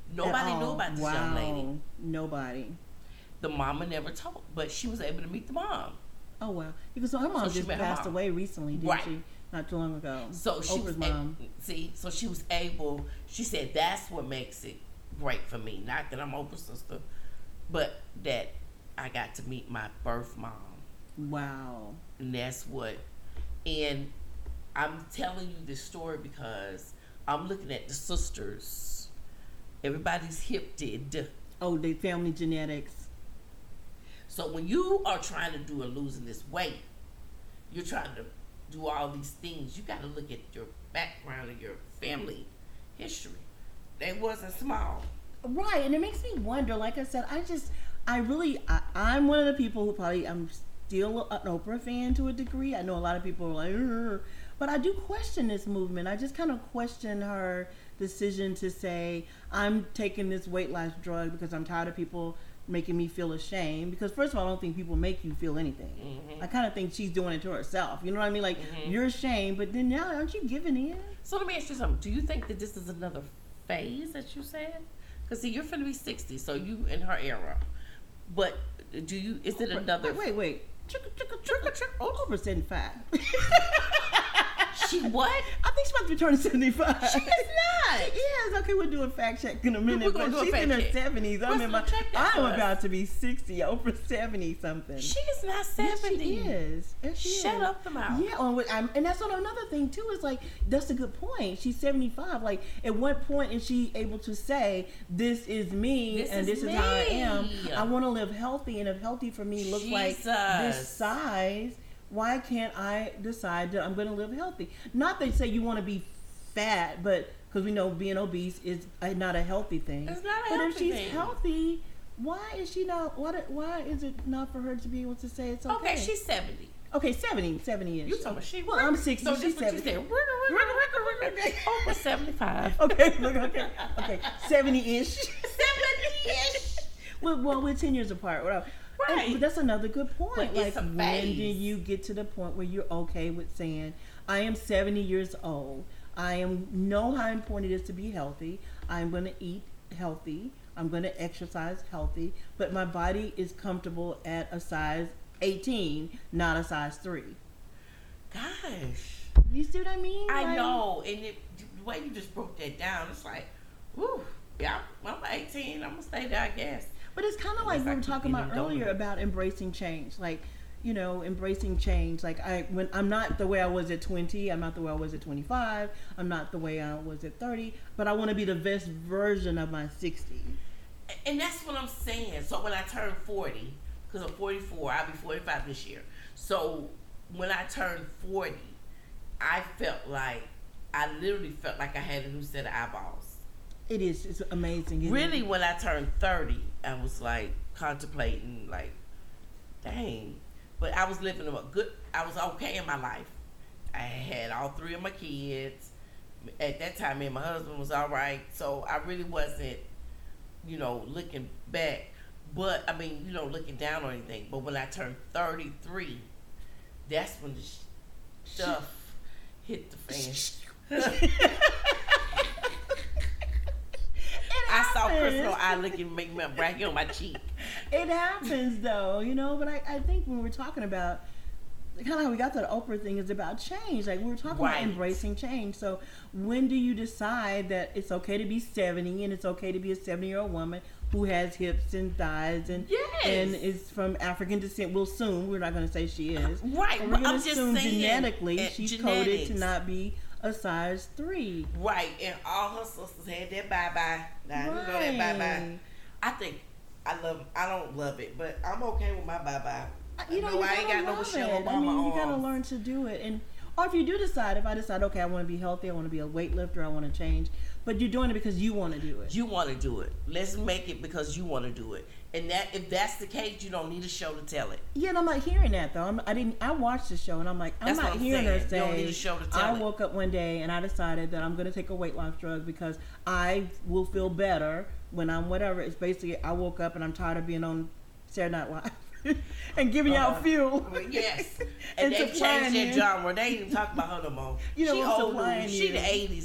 Nobody knew about this wow. young lady. Nobody. The mama never told, but she was able to meet the mom. Oh wow! Because her mom So she just met her passed mom. away recently, didn't Right. she? Not too long ago. So she Oprah's was mom. A- see, so she was able. She said that's what makes it great for me. Not that I'm Oprah's sister, but that I got to meet my birth mom, Wow. and that's what. And I'm telling you this story because I'm looking at the sisters. Everybody's hip did. Oh, they family genetics. So when you are trying to do a losing this weight, you're trying to do all these things. You got to look at your background and your family history. They wasn't small. Right, and it makes me wonder. Like I said, I just, I really, I, I'm one of the people who probably, I'm still an Oprah fan to a degree. I know a lot of people are like, Ugh. But I do question this movement. I just kind of question her decision to say, I'm taking this weight loss drug because I'm tired of people making me feel ashamed. Because first of all, I don't think people make you feel anything. Mm-hmm. I kind of think she's doing it to herself. You know what I mean? Like, mm-hmm. you're ashamed, but then now aren't you giving in? So let me ask you something. Do you think that this is another phase that you said? Because see, you're finna be sixty, so you in her era. But do you? Is it another? Wait, wait. Trickle, trickle, trickle, trickle. Oprah's seventy-five. She what? I think she's about to be turning seventy-five. She is not. She is. Okay, we'll do a fact check in a minute. We're gonna but do a she's fact in her check. seventies. I'm, in my, I'm about to be sixty. Oprah's seventy something. She is not seventy. Yes, she is. Yes, she Shut is. up the mouth. Yeah, on, I'm, and that's on another thing too. Is like that's a good point. She's seventy-five. Like, at what point is she able to say, "This is me, This and is this is me. how I am. I want to live healthy, and if healthy for me looks like Jesus. this size." Why can't I decide that I'm going to live healthy? Not they say you want to be fat, but because we know being obese is a, not a healthy thing. It's not a but healthy if she's thing. healthy, why is she not? What? Why is it not for her to be able to say it's okay? Okay, she's seventy. Okay, seventy, seventy ish. You talking about she? Well, I'm sixty. So she's this what you seventy. said? Over seventy-five. Okay, look, okay, okay, seventy ish. Seventy-ish. Well, well, we're ten years apart. Whatever. Right. And, but that's another good point. But like, it's a when phase. do you get to the point where you're okay with saying, I am seventy years old. I am know how important it is to be healthy. I'm going to eat healthy. I'm going to exercise healthy. But my body is comfortable at a size eighteen, not a size three. Gosh. You see what I mean? I Like, know. And it, the way you just broke that down, it's like, whew. Yeah, I'm, I'm eighteen. I'm going to stay there, I guess. But it's kind of like Unless we I were keep talking about eating earlier donut. about embracing change. Like, you know, embracing change. Like, I when I'm not the way I was at twenty. I'm not the way I was at twenty-five. I'm not the way I was at thirty. But I want to be the best version of my sixty. And that's what I'm saying. So when I turn forty, because I'm forty-four, I'll be forty-five this year. So when I turned forty, I felt like, I literally felt like I had a new set of eyeballs. It is. It's amazing. Isn't Really, it? when I turned thirty, I was like contemplating, like, dang. But I was living a good, I was okay in my life. I had all three of my kids. At that time, me and my husband was all right. So I really wasn't, you know, looking back. But, I mean, you know, looking down on anything. But when I turned thirty-three, that's when the sh- stuff hit the fan. I saw personal eye looking, make me right here on my cheek. It happens though, you know, but I, I think when we're talking about kind of how we got to the Oprah thing is about change. Like, we were talking Right. about embracing change. So when do you decide that it's okay to be seventy and it's okay to be a seventy year old woman who has hips and thighs and Yes. and is from African descent? We'll assume, we're not going to say she is. Right, And but we're going I'm to just assume saying, genetically uh, she's genetics. coded to not be a size three. Right, and all her sisters had that bye-bye. Now, you know that bye-bye. Right. I think, I love, I don't love it, but I'm okay with my bye-bye. You know, I you I ain't gotta got no love Michelle it. Obama I mean, you gotta arms. learn to do it. And or if you do decide, if I decide, okay, I want to be healthy, I want to be a weightlifter, I want to change, but you're doing it because you want to do it. You want to do it. Let's make it because you want to do it. And that, if that's the case, you don't need a show to tell it. Yeah, and I'm not hearing that though. I'm, I didn't. I watched the show, and I'm like, I'm That's not what I'm hearing saying. her You say. don't need a show to tell I it. woke up one day and I decided that I'm going to take a weight loss drug because I will feel better when I'm whatever. It's basically I woke up and I'm tired of being on Saturday Night Live and giving Uh-huh. out fuel. Yes. And And, they supplying changed their you. genre. They ain't even talk about her no more. You know she what old supplying news. She you. the eighties.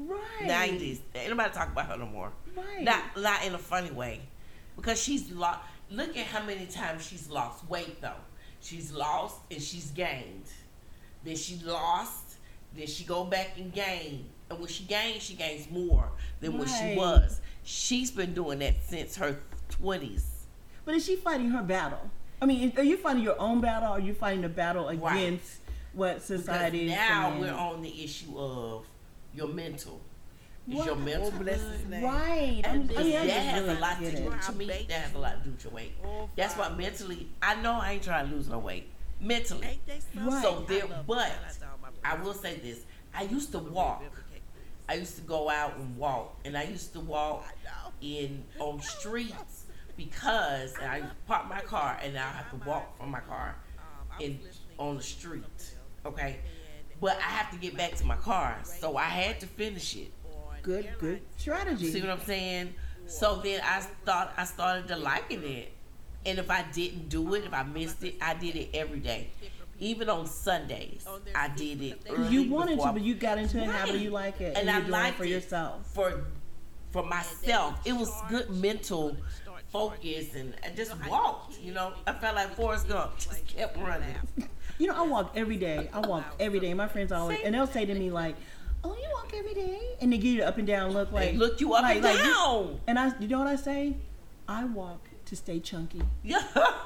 Right. nineties. Ain't nobody talk about her no more. Right. Not, not in a funny way. Because she's lost. Look at how many times she's lost weight, though. She's lost and she's gained. Then she lost. Then she go back and gain. And when she gains, she gains more than what she Right. was. She's been doing that since her twenties. But is she fighting her battle? I mean, are you fighting your own battle, or are you fighting the battle against Right. what society Because is now saying? we're on the issue of your mental. Is What? your mental Oh, bless good? his name. Right. I'm- And I mean, I that just has really a lot to get do it. to me. That has a lot to do with your weight. That's why mentally, I know I ain't trying to lose no weight. Mentally. Right. So there, but I will say this. I used to walk. I used to go out and walk. And I used to walk in on streets because and I park my car and now I have to walk from my car in on the street. Okay? But I have to get back to my car. So I had to finish it. Good, good strategy. See what I'm saying? So then I thought I started to liking it. And if I didn't do it, if I missed it, I did it every day. Even on Sundays, I did it early. You wanted before to, I- but you got into a habit. Right. You like it, And and, I you're doing it liked for it yourself. For for myself, it was good mental focus, and I just walked. You know, I felt like Forrest Gump, just kept running. You know, I walk every day. I walk every day. My friends always, and they'll say to me like, "Oh, you walk every day," and they give you the up and down look, like They look you up like, and like, down. And I, you know what I say? I walk to stay chunky. Yeah.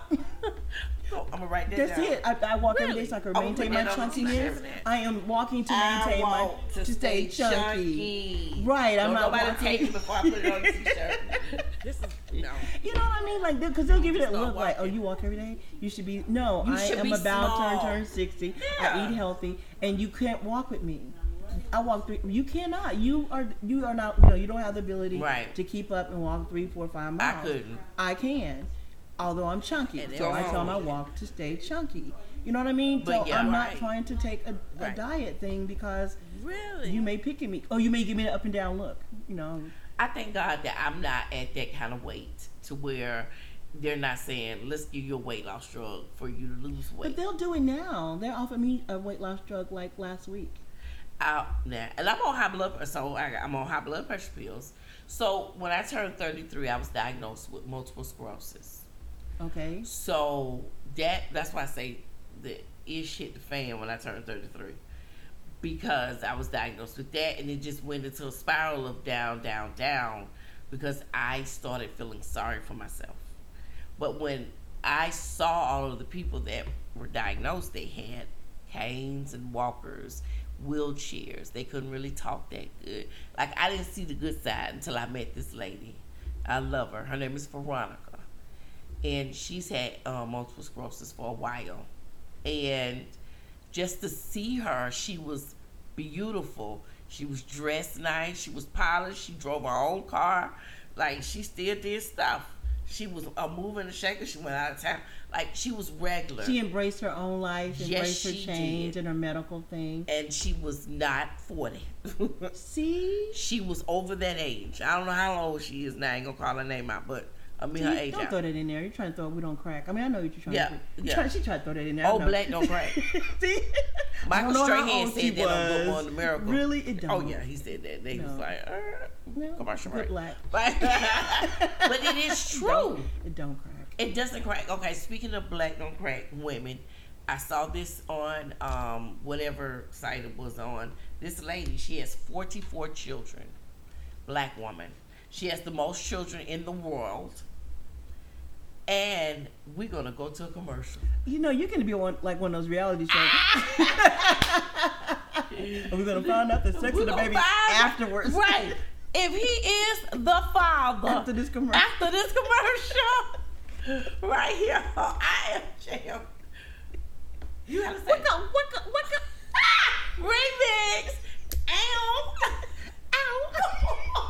So, I'm gonna write that That's down. it. I, I walk every Really? day so I can I'm gonna maintain put my that on the chunkiness. t-shirt. I am walking to I maintain my want to stay chunky. chunky. Right, I'm Don't not nobody walking. take it before I put it on the t-shirt. This is no. You know what I mean? Like, because they'll give you that Start look like, oh, walking. you walk every day? You should be, no, You I should am be about small. to turn sixty. Yeah. I eat healthy, and you can't walk with me. I walk three, you cannot. You are, you are not, you know, you don't have the ability Right. to keep up and walk three, four, five I miles. couldn't. I can, although I'm chunky. And So I they're tell them I wrong. walk to stay chunky. You know what I mean? But so yeah, I'm not right. trying to take a, a Right. diet thing because Really? you may pick at me. Oh, you may give me an up and down look. You know. I thank God that I'm not at that kind of weight to where they're not saying, let's give you a weight loss drug for you to lose But weight. they'll do it now. They offered me a weight loss drug like last week. Out now, and I'm on high blood pressure. So I, I'm on high blood pressure pills. So when I turned thirty-three, I was diagnosed with multiple sclerosis. Okay. So that that's why I say the ish hit the fan when I turned thirty-three, because I was diagnosed with that, and it just went into a spiral of down, down, down, because I started feeling sorry for myself. But when I saw all of the people that were diagnosed, they had canes and walkers, wheelchairs. They couldn't really talk that good. Like, I didn't see the good side until I met this lady. I love her. Her name is Veronica. And she's had uh, multiple sclerosis for a while. And just to see her, she was beautiful. She was dressed nice. She was polished. She drove her own car. Like, she still did stuff. She was a mover and a shaker. She went out of town. Like, she was regular. She embraced her own life, Yes, embraced her she change did. and her medical thing. And she was not forty. See? She was over that age. I don't know how old she is now. I ain't gonna call her name out, but I mean See, her age don't out. throw that in there. You're trying to throw we don't crack. I mean, I know what you're trying Yeah, to do. You're yeah. trying- she tried to throw that in there. I Oh, know. black don't crack. See? I Michael don't know how Strahan old she said that on Good was. Morning Miracle. Really? It Oh don't. yeah, he said that. They was No. like, uh, No, commercial good break. black. But, but it is true. It don't crack. It doesn't crack. Okay, speaking of black don't crack women, I saw this on um, whatever site it was on. This lady, she has forty-four children. Black woman. She has the most children in the world. And we're gonna go to a commercial. You know, you're going to be on like one of those reality shows. And we're going to find out the sex We're of the gonna baby find- afterwards. Right. If he is the father After this commercial. after this commercial, right here, on I Am Jam. You gotta say, Waka, waka, waka. ah, remix. Ow. Ow.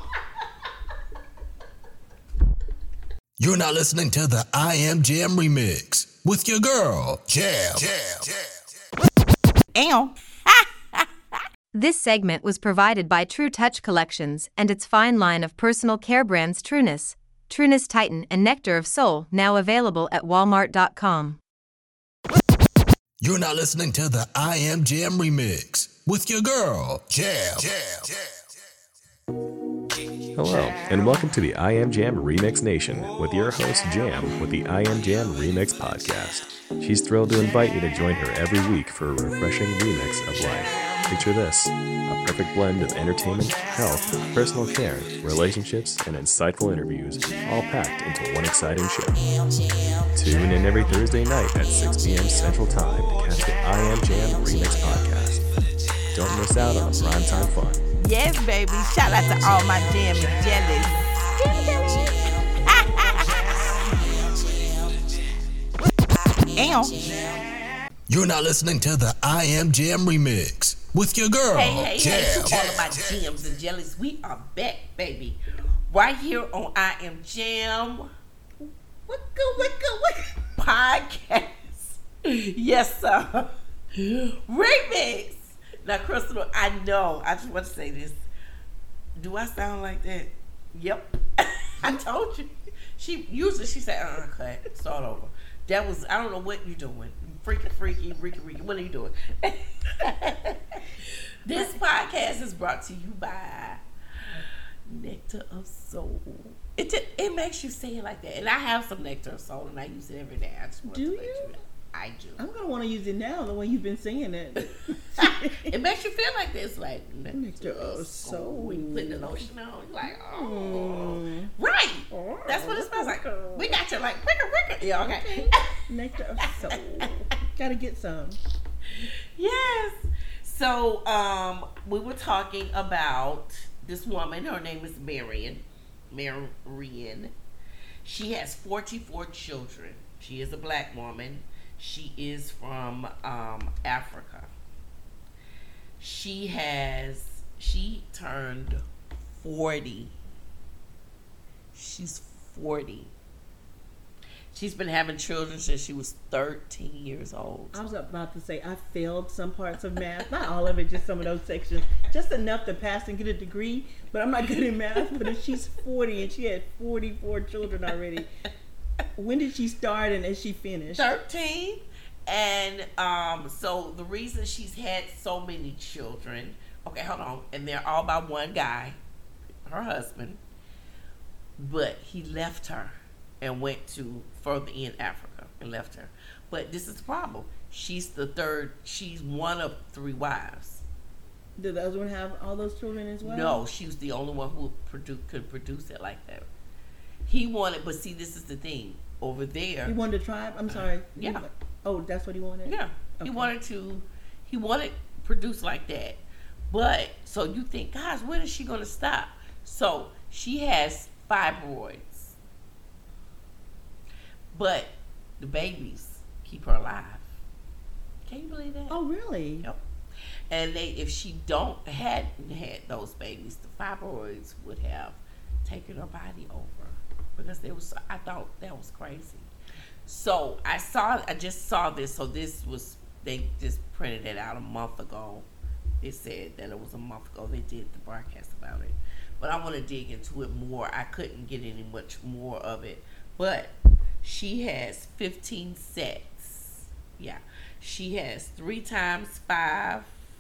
You're now listening to the I Am Jam remix with your girl, Jam. Jam. Ow. This segment was provided by True Touch Collections and its fine line of personal care brands Trueness, Trueness Titan, and Nectar of Soul, now available at walmart dot com. You're now listening to the I Am Jam remix with your girl, Jam. Jam. Hello, and welcome to the I Am Jam Remix Nation with your host Jam with the I Am Jam Remix Podcast. She's thrilled to invite you to join her every week for a refreshing remix of life. Picture this, a perfect blend of entertainment, health, personal care, relationships, and insightful interviews, all packed into one exciting show. Tune in every Thursday night at six p.m. Central Time to catch the I Am Jam Remix Podcast. Don't miss out on the primetime fun. Yes, baby. Shout out to all my jam and jellies. Jam, jellies. You're now listening to the I Am Jam Remix with your girl, Hey, hey, Jam. hey, to all of my jams and jellies, we are back, baby. Right here on I Am Jam. Wicka, wicka, wicka. Podcast. Yes, sir. Remix. Now, Crystal, I know, I just want to say this. Do I sound like that? Yep. I told you. She usually she said, uh, cut, start over. That was, I don't know what you're doing. Freaky, freaky, freaky, freaky. What are you doing? This podcast is brought to you by Nectar of Soul. It just, it makes you say it like that. And I have some Nectar of Soul, and I use it every day. I just want Do to let you? you know. I do. I'm gonna want to use it now the way you've been singing it. It makes you feel like this, like Nectar of Soul. When you put the lotion on, you're like, oh, Mm. right. Oh, That's what it smells like. cool. We got you like, wicka, wicka. Yeah, okay. Nectar of Soul. Gotta get some. Yes. So, um, we were talking about this woman. Her name is Marion. Marion. She has forty-four children. She is a black woman. She is from um, Africa. She has, she turned forty. She's forty. She's been having children since she was thirteen years old. I was about to say I failed some parts of math, not all of it, just some of those sections, just enough to pass and get a degree. But I'm not good in math. But if she's forty and she had forty-four children already, when did she start and is she finished? thirteen. And um, so the reason she's had so many children, okay, hold on, and they're all by one guy, her husband, but he left her and went to further in Africa and left her. But this is the problem. She's the third, she's one of three wives. Did the other one have all those children as well? No, she was the only one who produ- could produce it like that. He wanted, but see, this is the thing. Over there. He wanted a tribe? I'm sorry. Yeah. Oh, that's what he wanted? Yeah. Okay. He wanted to, he wanted produce like that. But, so you think, gosh, when is she going to stop? So, she has fibroids. But, the babies keep her alive. Can you believe that? Oh, really? Yep. And they, if she don't hadn't had those babies, the fibroids would have taken her body over. Because they was, I thought that was crazy. So I saw, I just saw this. So this was, they just printed it out a month ago. It said that it was a month ago. They did the broadcast about it. But I want to dig into it more. I couldn't get any much more of it. But she has fifteen sets. Yeah. She has three times five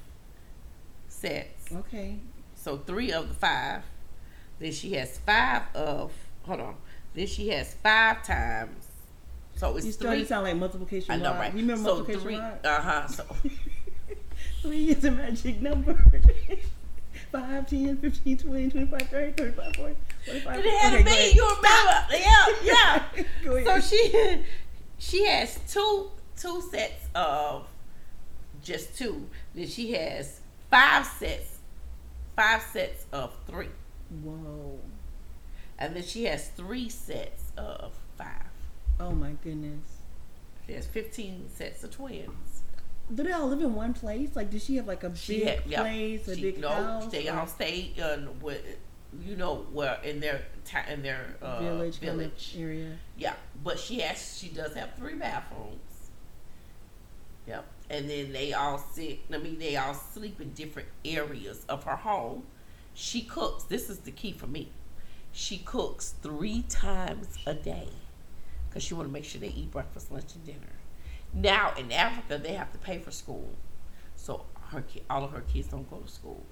sets. Okay. So three of the five. Then she has five of, hold on. Then she has five times. So it's you started three. to sound like multiplication. I know, rod. right? You remember so multiplication three. rod? Uh huh. So Three is a magic number. five, ten, fifteen, twenty, twenty-five, thirty, thirty-five, forty, forty-five. it had Okay, to go be. ahead. You remember? Yeah, yeah. Go So ahead. she she has two two sets of just two. Then she has five sets, five sets of three, Whoa. and then she has three sets of five. Oh my goodness. She has fifteen sets of twins. Do they all live in one place? Like, does she have like a She big had, yeah, place, a she, big no, house? they or all stay in with, you know, where in their ta- in their uh, village, kind of village. area? Yeah, but she has she does have three bathrooms. Yep, and then they all sit. I mean, they all sleep in different areas of her home. She cooks. This is the key for me. She cooks three times a day because she want to make sure they eat breakfast, lunch, and dinner. Now in Africa, they have to pay for school, so her ki- all of her kids don't go to school.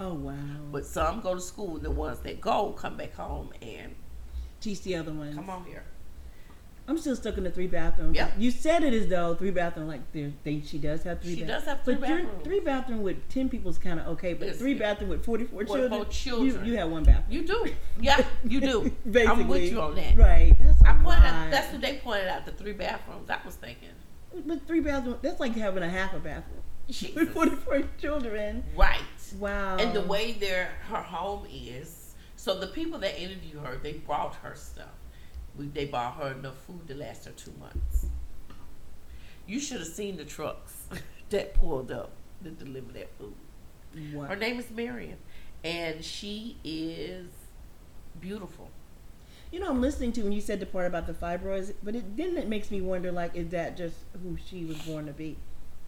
Oh, wow. But some go to school. The ones that go come back home and teach the other ones. Come on here. I'm still stuck in the three bathrooms. Yeah. You said it as though three bathroom, like there, they, she does have three. She bathrooms. does have three but bathrooms. But three bathroom with ten people is kind of okay. But It's, three bathroom with forty-four children, children. You, you have one bathroom. You do. Yeah, you do. Basically. I'm with you on that. Right. That's a I pointed lot. out, that's what they pointed out, the three bathrooms. I was thinking. But three bathrooms, that's like having a half a bathroom. Jesus. With forty-four children. Right. Wow. And the way their her home is, so the people that interview her, they brought her stuff. We, they bought her enough food to last her two months. You should have seen the trucks that pulled up to deliver that food. Wow. Her name is Marion, and she is beautiful. You know, I'm listening to when you said the part about the fibroids, but it then it makes me wonder, like, is that just who she was born to be?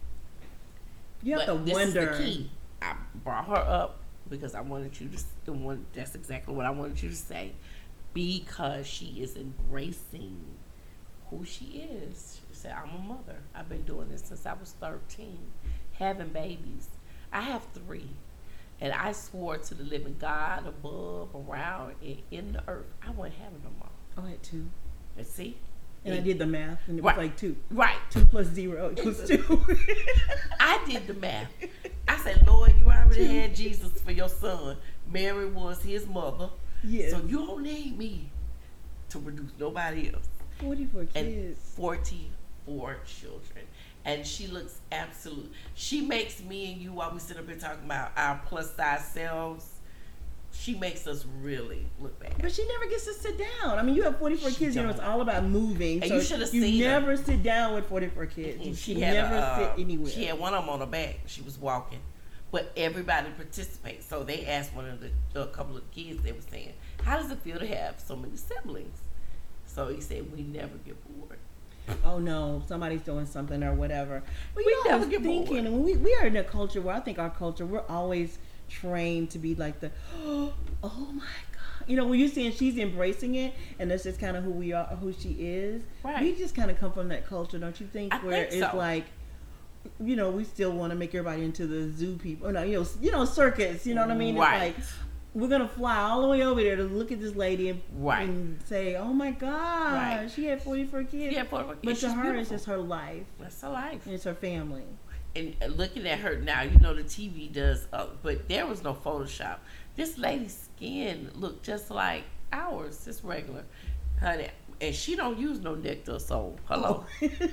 You have But to this wonder. is the key. I brought her up because I wanted you to. The one that's exactly what I wanted you to say, because she is embracing who she is. She said, "I'm a mother. I've been doing this since I was thirteen, having babies. I have three, and I swore to the living God above, around, and in the earth, I wouldn't have no more." Oh, I had two. Let's see. And I did the math, and it Right. was like two. Right. Two plus zero equals two. I did the math. I said, Lord, you already had Jesus for your son. Mary was his mother. Yes. So you don't need me to produce nobody else. forty-four And kids. forty-four children. And she looks absolute. She makes me and you, while we sit up here talking about our plus size selves, she makes us really look bad. But she never gets to sit down. I mean, you have forty-four She kids. You know, it's don't. all about moving. And so you should have you seen her. never sit down with forty-four kids. You She should had never a, uh, sit anywhere. She had one of them on her back. She was walking, but everybody participates. So they asked one of the a couple of kids. They were saying, "How does it feel to have so many siblings?" So he said, "We never get bored." Oh no, somebody's doing something or whatever. But We you know, I never was get thinking, bored. and we we are in a culture where I think our culture, we're always trained to be like the, oh my God. You know, when you're saying she's embracing it, and that's just kind of who we are, who she is. Right. We just kind of come from that culture, don't you think? I where think it's so. like, you know, we still want to make everybody into the zoo people. No, you know, you know, circus. You know what I mean? Right. It's like we're gonna fly all the way over there to look at this lady and, Right. and say, "Oh my God, Right. she had forty-four kids." She had forty-four But kids. to She's her, beautiful. it's just her life. That's her life. And it's her family. And uh, looking at her now, you know the T V does, uh, but there was no Photoshop. This lady's skin looked just like ours, just regular, honey. And she don't use no nectar, so hello.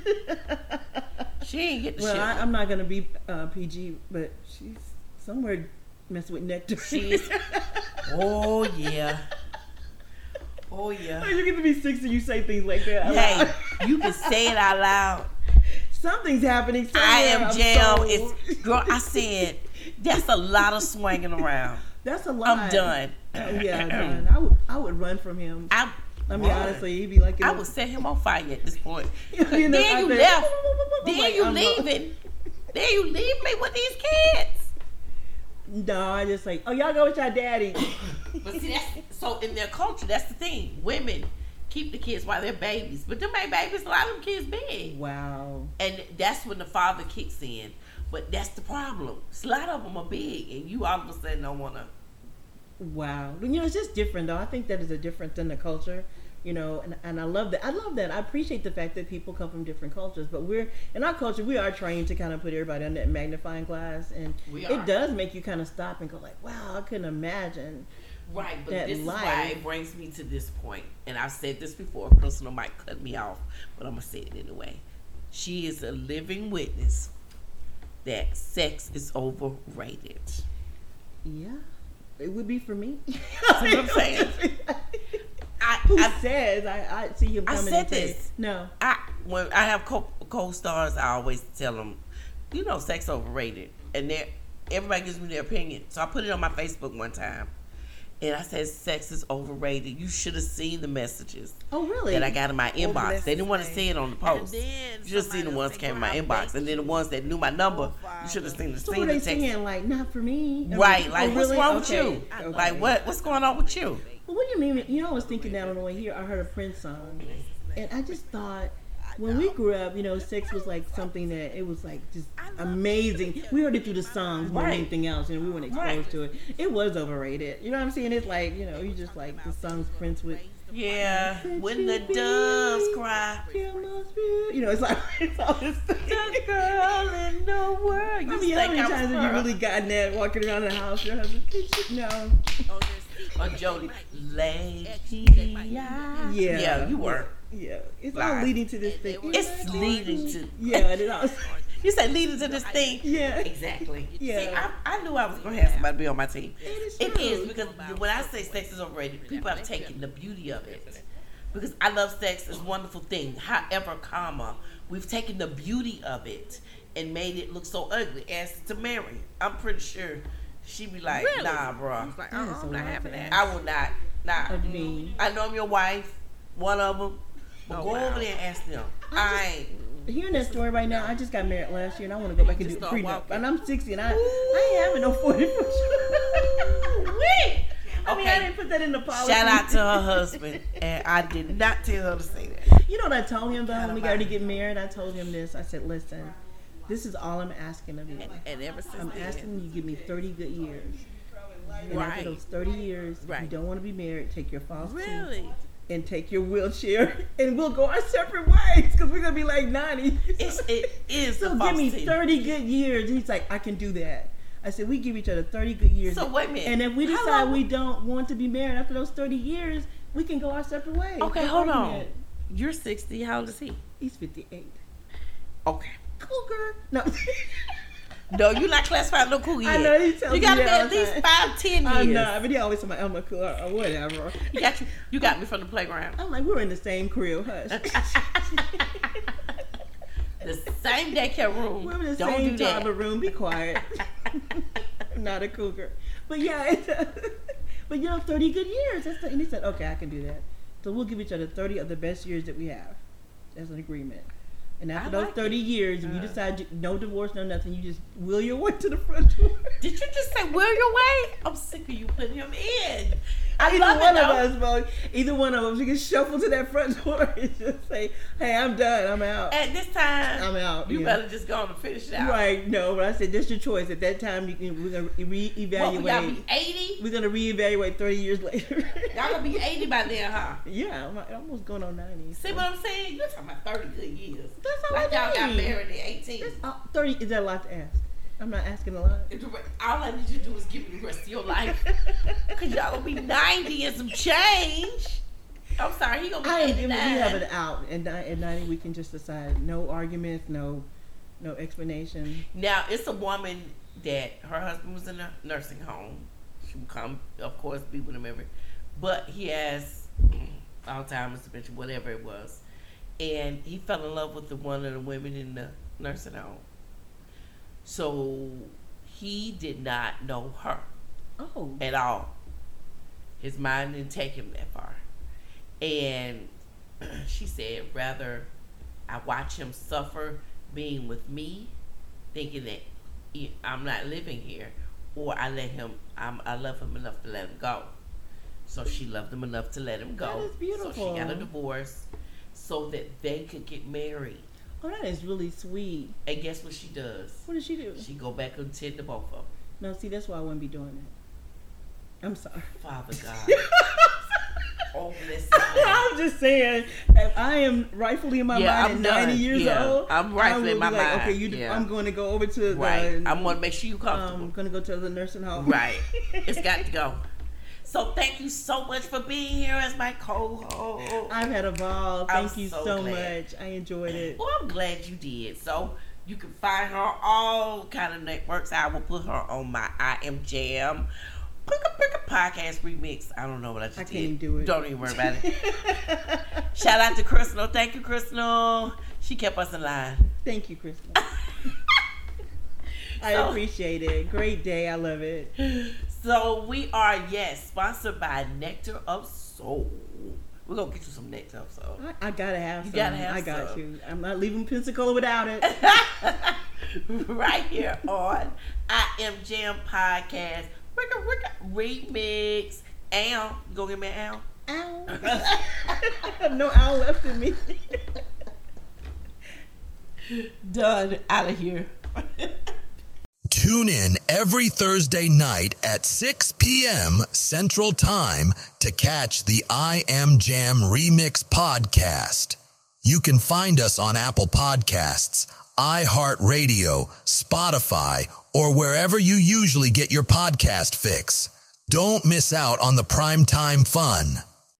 She ain't get the Well, shit. I, I'm not gonna be uh, P G, but she's somewhere messing with nectar. She's. Oh yeah. Oh yeah. You get to be sixty, you say things like that. out Hey, loud. you can say it out loud. Something's happening. Somewhere. I am I'm Jam. so- It's girl. I said that's a lot of swinging around. That's a lot. I'm done. Oh, yeah, done. I would, I would run from him. I. I mean, honestly, he'd be like, you I know, would set him on fire at this point. You know, then I you said, left. I'm Then like, you I'm not- leaving. Then you leave me with these kids. No, I just like, oh, y'all go with your daddy. But see, that's, so in their culture, that's the thing. Women keep the kids while they're babies, but them ain't babies. A lot of them kids big, Wow. and that's when the father kicks in. But that's the problem. A lot of them are big, and you all of a sudden don't want to. Wow. You know, it's just different, though. I think that is a difference in the culture. You know, and, and I love that. I love that. I appreciate the fact that people come from different cultures, but we're in our culture. We are trained to kind of put everybody under that magnifying glass, and We are. it does make you kind of stop and go like, "Wow, I couldn't imagine." Right, but That this is why life. it brings me to this point, and I've said this before. Personal might cut me off, but I'm gonna say it anyway. She is a living witness that sex is overrated. Yeah, it would be for me. That's what I'm saying. I, Who I, says I, I see him I coming said and say, this. No. I when I have co- co-stars, I always tell them, you know, sex overrated, and they everybody gives me their opinion. So I put it on my Facebook one time, and I said, sex is overrated. You should have seen the messages Oh, really? that I got in my inbox. let's They didn't want to say. see it on the And post. then You should have seen the somebody ones will that came in say, my "Well, I inbox, bet and then the you ones that knew my number. You should have seen the So seen what the are they text. saying? Like, not for me? I mean, Right, oh, like what's really? wrong with Okay. you? Okay. Like what? What's going on with you? Well, what do you mean? You know, I was thinking that on the way here. I heard a Prince song, and I just thought, when we grew up, you know, sex was like something that it was like just amazing. We heard it through the songs more than Right. anything else, and we weren't exposed Right. to it. It was overrated. You know what I'm saying? It's like, you know, you just like the songs Prince would. Yeah, when the doves cry. You know, it's like it's all this thing. The girl in the world. You I mean, how think many I was times have you her. really gotten that walking around the house? Your husband, no. Or Jody, lady. Yeah. Yeah, you were. Yeah, it's Lie. all leading to this thing. It's leading to. Yeah, it all. You said leading to this thing? Yeah. Exactly. Yeah. See, I, I knew I was going to have somebody be on my team. It is It true. is because when I say sex is overrated, people have taken the beauty of it. Because I love sex, it's a wonderful thing. However, comma, we've taken the beauty of it and made it look so ugly. As to Mary, I'm pretty sure she'd be like, Really? nah, bro. Like, That is uh-uh, a I'm not lot having to that. I will not. Nah. What do you mean? I know I'm your wife, one of them. But Oh, go wow. over there and ask them. I ain't. Hearing that story right now, I just got married last year, and I want to go back and do Just a start prenup. walking. And I'm sixty, and I, I ain't having no forty-four. Wait. I mean, I didn't put that in the policy. Shout out to her husband, and I did not tell her to say that. You know what I told him though when we got to get married? I told him this. I said, "Listen, this is all I'm asking of you. And ever since I'm then, asking you to give me thirty good years. And Right. after those thirty years, if you Right. don't want to be married, take your false teeth really, and take your wheelchair, and we'll go our separate ways because we're gonna be like ninety. It's, it is So the give me false teeth. thirty good years." And he's like, "I can do that." I said, "We give each other thirty good years." So wait a minute. And if we How decide long- we don't want to be married after those thirty years, we can go our separate ways. Okay, No hold on. argument. You're sixty. How old is he? He's fifty-eight. Okay. Cougar. No. No, you're not classified no cool yet. I know, he tells You me gotta be that all at the least time. five, ten years. I'm not, but he always told me I'm a cool or whatever. You got you. You got me from the playground. I'm like, we're in the same crib, hush. The same daycare room. We're in the Don't same do that. toddler room. Be quiet. I'm not a cougar. But yeah, it's, but you know, thirty good years. That's the, and he said, okay, I can do that. So we'll give each other thirty of the best years that we have. That's an agreement. And after I those like thirty it. years, if you Uh. decide you, no divorce, no nothing, you just wheel your way to the front door. Did you just say wheel your way? I'm sick of you putting him in. I Either love one it, of though. us, bro. Either one of us, we can shuffle to that front door and just say, "Hey, I'm done. I'm out. At this time, I'm out." You yeah. better just go on and finish it out. Right? No, but I said that's your choice. At that time, you can, we're gonna reevaluate. What, we gotta be eighty? We're gonna reevaluate thirty years later. Y'all gonna be eighty by then, huh? Yeah, I'm like, almost going on ninety. See what I'm saying? You're talking about thirty good years. That's all Like I y'all got need. married at eighteen. That's all, thirty. Is that a lot to ask? I'm not asking a lot. All I need you to do is give me the rest of your life. Cause y'all gonna be ninety and some change. I'm sorry, he gonna be I am. We eighty-nine. have it out, and ni- at ninety we can just decide. No arguments. No, no explanation. Now it's a woman that her husband was in a nursing home. She would come, of course, be with him every, but he has Alzheimer's, dementia, whatever it was, and he fell in love with the one of the women in the nursing home. So he did not know her Oh, at all. His mind didn't take him that far, and she said, rather I watch him suffer being with me, thinking that he, I'm not living here, or I let him. I'm, I love him enough to let him go. So she loved him enough to let him go. That is So beautiful. she got a divorce so that they could get married. oh, that is really sweet. And guess what she does? What did she do? She go back and tend to both of them. No, see, that's why I wouldn't be doing that. I'm sorry. Father God. Oh, listen. I'm just saying, if I am rightfully in my Yeah, mind I'm at ninety done. years Yeah, old, I'm I rightfully will in my be like, mind. okay, you, Yeah. I'm going to go over to Right. the. I'm going to make sure you comfortable. I'm going to go to the nursing home. Right. It's got to go. So thank you so much for being here as my co-host. I've had a ball. I'm Thank you so so glad. much. I enjoyed it. Well, I'm glad you did. So you can find her all kind of networks. I will put her on my I Am Jam Picka Picka Podcast remix. I don't know what I just I did. can't even do it. Don't even worry about it. Shout out to Crystal. Thank you, Crystal. She kept us in line. Thank you, Crystal. I So- appreciate it. Great day. I love it. So we are, yes, sponsored by Nectar of Soul. We're going to get you some Nectar of Soul. I, I gotta have You some. gotta have I got some. you. I'm not leaving Pensacola without it. Right here on I Am Jam Podcast. Ricka Ricka Remix. Al, you gonna give me an Al? Ow. I have no owl left in me. Done. Out of here. Tune in every Thursday night at six p.m. Central Time to catch the I Am Jam Remix podcast. You can find us on Apple Podcasts, iHeartRadio, Spotify, or wherever you usually get your podcast fix. Don't miss out on the primetime fun.